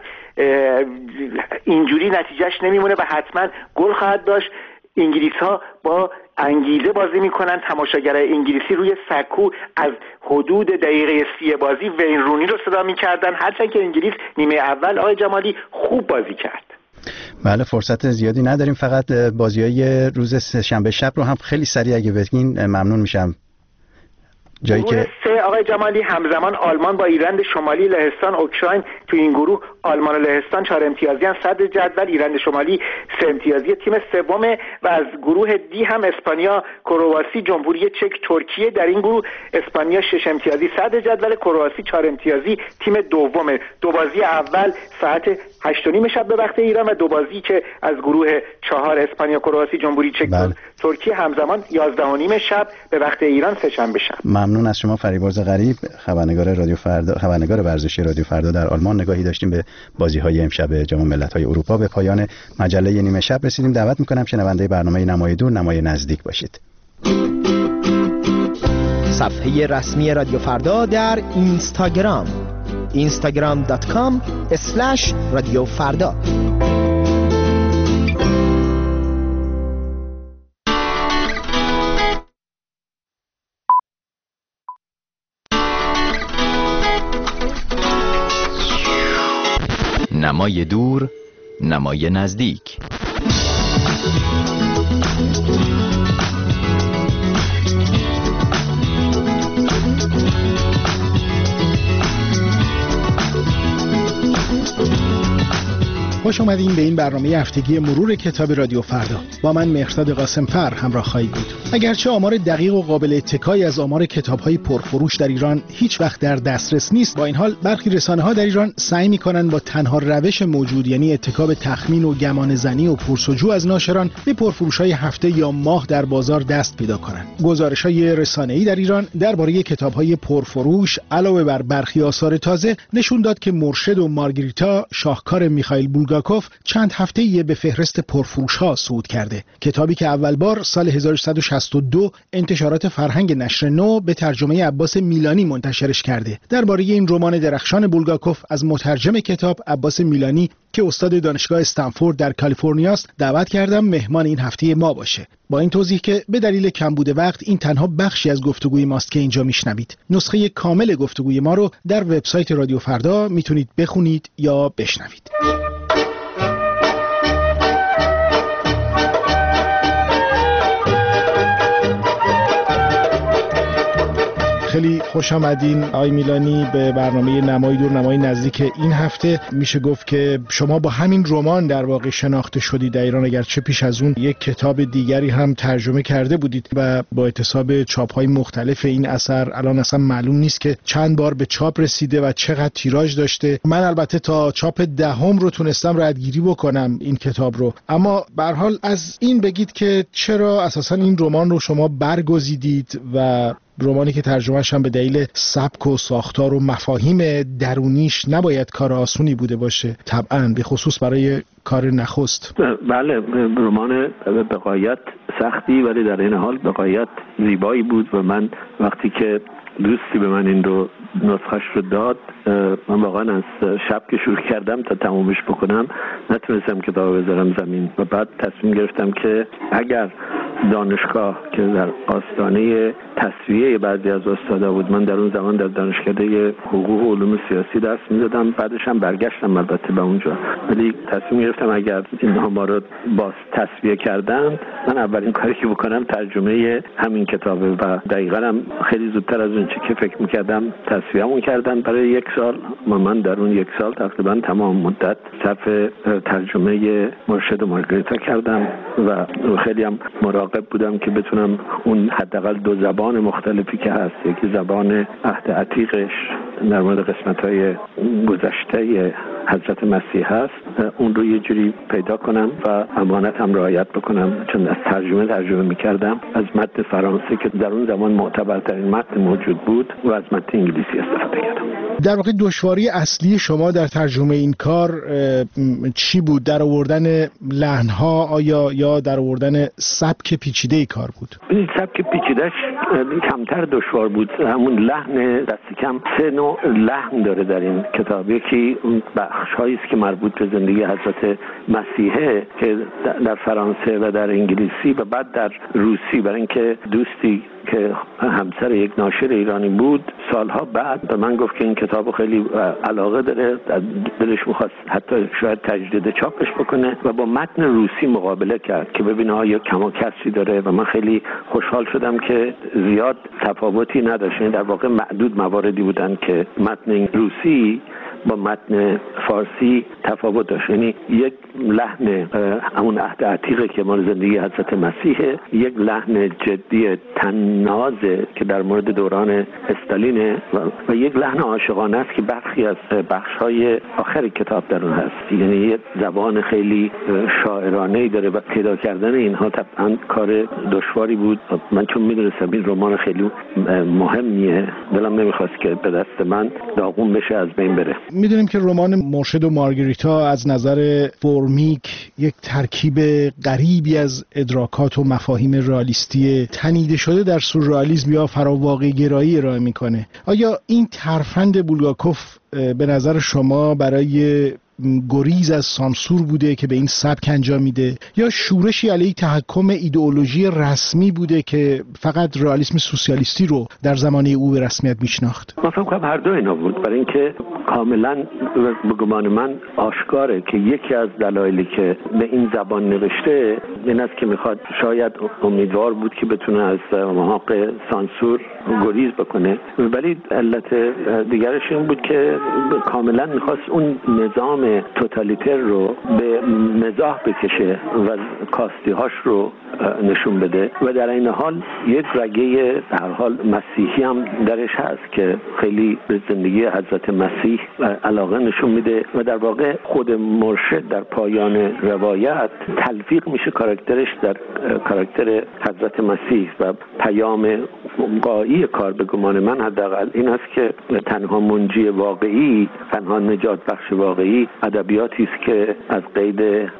اینجوری نتیجهش نمیمونه و حتما گل خواهد داشت. انگلیس ها با انگیزه بازی میکنن. تماشاگرای انگلیسی روی سکو از حدود دقیقه سی بازی وین رونی رو صدا میکردن، هرچند که انگلیس نیمه اول آقای جمالی خوب بازی کرد. بله فرصت زیادی نداریم، فقط بازی‌های روز سه‌شنبه شب رو هم خیلی سریع اگه بگین ممنون میشم. جایی که سه آقای جمالی همزمان آلمان با ایرلند شمالی، لهستان، اوکراین تو این گروه آلمان و لهستان چهار امتیازی هم صدر جدول، ایرلند شمالی سه امتیازی تیم سومه و از گروه دی هم اسپانیا، کرواسی، جمهوری چک، ترکیه در این گروه. اسپانیا شش امتیازی صدر جدول، کرواسی چهار امتیازی تیم دومه. دو بازی اول ساعت هشت و نیم شب به وقت ایران و دو بازی که از گروه چهار اسپانیا، کرواسی، جمهوری چک، بله. ترکیه همزمان یازده و نیم شب به وقت ایران سه‌شنبه شب. ممنون از شما فریبرز غریب، خبرنگار رادیو فردا، خبرنگار ورزشی رادیو فردا در آلمان. نگاهی داشتیم به بازی‌های امشب جام ملت‌های اروپا به پایان مجله نیمه شب رسیدیم. دعوت می‌کنم شنونده برنامه نمای دور نمای نزدیک باشید. صفحه رسمی رادیو فردا در اینستاگرام اینستاگرام دات کام اسلش رادیو فردا. نمای دور نمای نزدیک. خوش اومدین به این برنامه هفتگی مرور کتاب رادیو فردا. با من مهرداد قاسمفر همراه خواهید بود. اگرچه آمار دقیق و قابل اتکایی از آمار کتاب‌های پرفروش در ایران هیچ وقت در دسترس نیست، با این حال برخی رسانه‌ها در ایران سعی می‌کنند با تنها روش موجود، یعنی اتکا به تخمین و گمانه‌زنی و پرسجو از ناشران، به پرفروش‌های هفته یا ماه در بازار دست پیدا کنند. گزارش‌های رسانه‌ای در ایران درباره کتاب‌های پرفروش علاوه بر برخی آثار تازه نشون داد که مرشد و مارگریتا، شاهکار میخائیل بولگاکوف، چند هفته‌ای به فهرست پرفروش‌ها صعود کرده. کتابی که اول بار سال هزار و سیصد و شصت و دو انتشارات فرهنگ نشر نو به ترجمه عباس میلانی منتشرش کرده. درباره این رمان درخشان بولگاکوف از مترجم کتاب عباس میلانی که استاد دانشگاه استنفورد در کالیفرنیا است دعوت کردم مهمان این هفته ما باشه. با این توضیح که به دلیل کمبود وقت این تنها بخشی از گفتگوی ماست که اینجا میشنوید. نسخه کامل گفتگوی ما رو در وبسایت رادیو فردا میتونید بخونید یا بشنوید. خیلی خوش آمدین آقای میلانی به برنامه نمای دور نمای نزدیک این هفته. میشه گفت که شما با همین رمان در واقع شناخته شدید در ایران، اگرچه پیش از اون یک کتاب دیگری هم ترجمه کرده بودید و با اعتصاب چاپ‌های مختلف این اثر الان اصلا معلوم نیست که چند بار به چاپ رسیده و چقدر تیراژ داشته. من البته تا چاپ دهم رو تونستم ردگیری بکنم این کتاب رو، اما به هر حال از این بگید که چرا اساسا این رمان رو شما برگزیدید و رمانی که ترجمه‌اش هم به دلیل سبک و ساختار و مفاهیم درونیش نباید کار آسونی بوده باشه، طبعاً به خصوص برای کار نخست. بله، رمان به غایت سختی ولی در این حال به غایت زیبایی بود و من وقتی که دوستی به من این رو نسخش رو داد، من واقعا از شب که شروع کردم تا تمومش بکنم نتونستم کتاب بذارم زمین و بعد تصمیم گرفتم که اگر دانشگاه که در آستانه تصفیه بعضی از استادا بود، من در اون زمان در دانشکده حقوق و علوم سیاسی درس می‌دادم، بعدش هم برگشتم البته به اونجا، ولی تصمیم گرفتم اگر اینها ما رو باز تصفیه کردن من اولین کاری که بکنم ترجمه همین کتابه و دقیقاً هم خیلی زودتر از اون چه که فکر می‌کردم تصفیه‌مون کردن برای یک سال و من در اون یک سال تقریباً تمام مدت صرف ترجمه مرشد و مارگریتا کردم و خیلی هم مراقب بودم که بتونم اون حداقل دو زبان مختلفی که هست، یکی زبان عهد عتیقش در مورد قسمت‌های گذشته حضرت مسیح هست، اون رو یه جوری پیدا کنم و امانت هم رعایت بکنم، چون از ترجمه ترجمه می‌کردم از متن فرانسه که در اون زمان معتبرترین متن موجود بود و از متن انگلیسی استفاده کردم. در واقع دشواری اصلی شما در ترجمه این کار چی بود؟ در آوردن لحن‌ها آیا یا در آوردن سبک پیچیده کار بود؟ این سبک پیچیده‌اش کمتر دشوار بود. همون لحن دست کم سه نوع لحن داره در این کتاب. یکی اون بخش‌هایی است که مربوط به زندگی حضرت مسیحه که در فرانسه و در انگلیسی و بعد در روسی، برای اینکه دوستی که همسر یک ناشر ایرانی بود سالها بعد به من گفت که این کتابو خیلی علاقه داره، دلش می‌خواست حتی شاید تجدید چاپش بکنه و با متن روسی مقابله کرد که ببینه آیا کم و کسری داره و من خیلی خوشحال شدم که زیاد تفاوتی نداشت. یعنی در واقع معدود مواردی بودن که متن روسی با متن فارسی تفاوت داشت، یعنی یک لحن همون عهد عتیقه که مال زندگی حضرت مسیحه، یک لحن جدی طنازه که در مورد دوران استالینه و, و یک لحن عاشقانه است که برخی از بخش‌های آخر کتاب در اون هست، یعنی یک زبان خیلی شاعرانه‌ای داره و پیدا کردن اینها طبعاً کار دشواری بود. من چون می‌دونستم این رمان خیلی مهمیه دلم نمی‌خواست که به دست من داغون بشه، از بین بره. میدونیم که رمان مرشد و مارگریتا از نظر فرمیک یک ترکیب غریبی از ادراکات و مفاهیم رئالیستی تنیده شده در سورئالیسم یا فراواقع گرایی ارائه میکنه. آیا این ترفند بولگاکوف به نظر شما برای گریز از سانسور بوده که به این سبک انجام میده، یا شورشی علیه تحکم ایدئولوژی رسمی بوده که فقط رئالیسم سوسیالیستی رو در زمانه او به رسمیت میشناخت؟ من فکر کنم هر دو اینا بود، برای اینکه کاملا به گمان من آشکاره که یکی از دلایلی که به این زبان نوشته این است که میخواد، شاید امیدوار بود که بتونه از محاق سانسور گریز بکنه، ولی علت دیگرش این بود که کاملا میخواست اون نظام توتالیتر رو به مزاح بکشه و کاستی‌هاش رو نشون بده و در این حال یک رگه در حال مسیحی هم درش هست که خیلی به زندگی حضرت مسیح علاقه نشون میده و در واقع خود مرشد در پایان روایت تلفیق میشه کاراکترش در کاراکتر حضرت مسیح و پیام قایی کار به گمان من حداقل این است که تنها منجی واقعی، تنها نجات بخش واقعی ادبیاتی است که از قید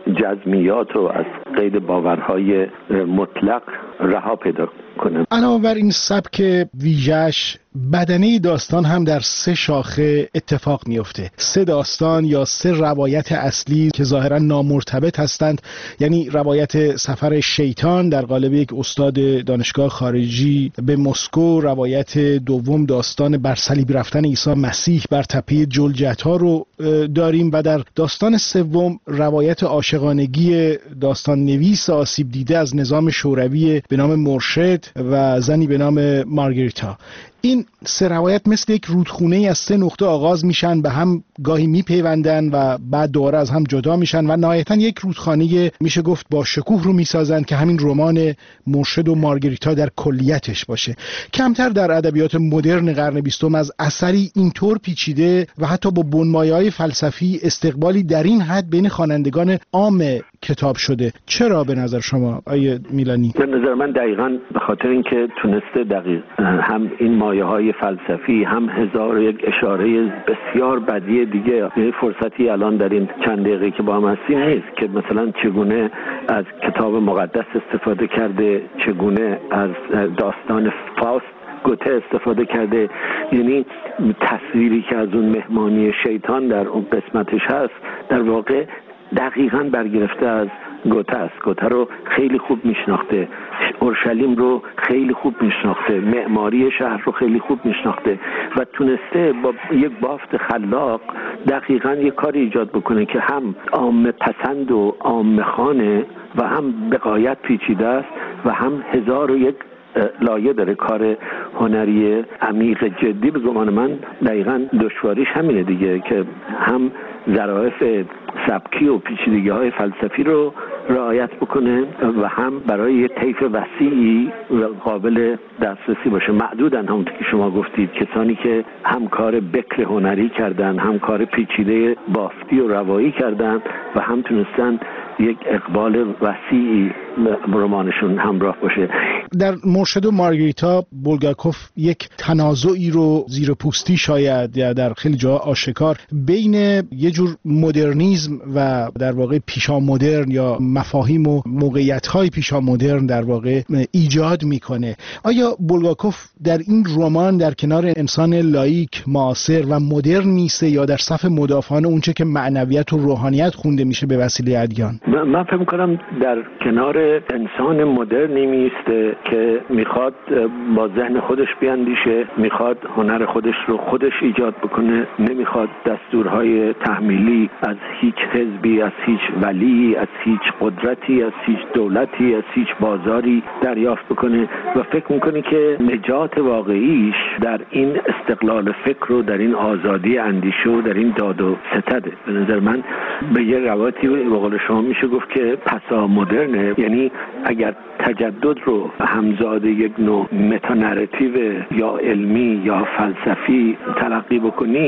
جزمیات و از قید باورهای مطلق رها پیدا کنه. علاوه بر این سبک ویژه‌اش، بدنه داستان هم در سه شاخه اتفاق میفته. سه داستان یا سه روایت اصلی که ظاهرا نامرتبط هستند، یعنی روایت سفر شیطان در قالب یک استاد دانشگاه خارجی به مسکو، روایت دوم داستان بر صلیب رفتن عیسی مسیح بر تپه جلجتا رو داریم و در داستان سوم روایت عاشقانگی داستان نویس آسیب دیده از نظام شوروی به نام مرشد و زنی به نام مارگریتا. این سه روایت مثل یک رودخونه از سه نقطه آغاز میشن، به هم گاهی میپیوندن و بعد دوباره از هم جدا میشن و نهایتا یک رودخانه میشه گفت با شکوه رو میسازن که همین رمان مرشد و مارگریتا در کلیتش باشه. کمتر در ادبیات مدرن قرن بیستم از اثری اینطور پیچیده و حتی با بنمایه‌های فلسفی استقبالی در این حد بین خوانندگان عام کتاب شده. چرا به نظر شما آیه میلانی؟ به نظر من دقیقاً به خاطر اینکه تونسته دقیق هم این مایه های فلسفی، هم هزار و یک اشاره بسیار بدیع دیگه. یه فرصتی الان در این چند دقیقه که با هم هستیم نیست که مثلا چگونه از کتاب مقدس استفاده کرده، چگونه از داستان فاست گوته استفاده کرده. یعنی تصویری که از اون مهمانی شیطان در اون قسمتش هست در واقع دقیقاً برگرفته از گوته است. گوته رو خیلی خوب میشناخته، اورشلیم رو خیلی خوب میشناخته، معماری شهر رو خیلی خوب میشناخته و تونسته با یک بافت خلاق دقیقاً یک کاری ایجاد بکنه که هم عامه پسند و عامه خانه و هم به غایت پیچیده است و هم هزار و یک لایه داره. کار هنری عمیق جدی به گمان من دقیقاً دشواریش همینه دیگه که هم ظرافت سبکی و پیچیدگی‌های فلسفی رو رعایت بکنه و هم برای یه طیف وسیعی و قابل دسترسی باشه. معدودن همونطور که شما گفتید کسانی که هم کار بکر هنری کردن، هم کار پیچیده بافتی و روایی کردن و هم تونستن یک اقبال وسیعی رمانشون همراه باشه. در مرشد و مارگریتا بولگاکوف یک تنازعی رو زیر پوستی شاید یا در خیلی جا آشکار بین یه جور مدرنیسم و در واقع پیشا مدرن یا مفاهیم و موقعیت‌های پیشا مدرن در واقع ایجاد میکنه. آیا بولگاکوف در این رمان در کنار انسان لاییک، معاصر و مدرن میسته یا در صف مدافعان اونچه که معنویت و روحانیت خونده میشه به وسیله ادیان؟ من فکر می‌کنم در کنار انسان مدرنی میسته که میخواد با ذهن خودش بیاندیشه، میخواد هنر خودش رو خودش ایجاد بکنه، نمیخواد دستورهای تحمیلی از هیچ حزبی، از هیچ ولی، از هیچ قدرتی، از هیچ دولتی، از هیچ بازاری دریافت بکنه و فکر میکنه که نجات واقعیش در این استقلال فکر و در این آزادی اندیشه و در این داد و ستده. به نظر من به یه روایتی به قول شما میشه گفت که پسا مدرنه، یعنی اگر تجدد رو همزاد یک نوع متا نراتیو یا علمی یا فلسفی تلقی بکنید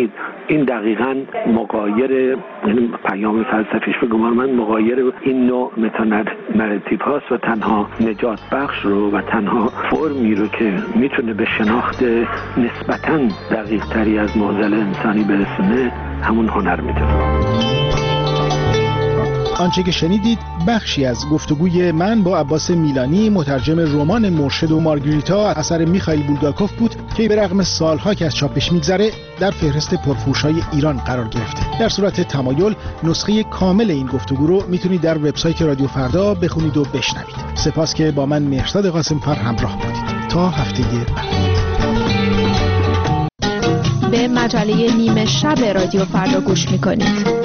این دقیقاً مغایر، یعنی پیام فلسفیش به گمان من مغایر این نوع متانراتیو هاست و تنها نجات بخش رو و تنها فرمی رو که میتونه به شناخت نسبتاً دقیق تری از معضل انسانی برسونه همون هنر میتونه. آنچه که شنیدید بخشی از گفتگوی من با عباس میلانی، مترجم رمان مرشد و مارگریتا اثر میخائیل بولگاکوف بود که به رغم سالها که از چاپش میگذره در فهرست پرفروش‌های ایران قرار گرفته. در صورت تمایل نسخه کامل این گفتگو رو میتونید در وبسایت رادیو فردا بخونید و بشنوید. سپاس که با من مهرزاد قاسم‌فر همراه بودید. تا هفته بعد. به مجله نیمه شب رادیو فردا گوش میکنید.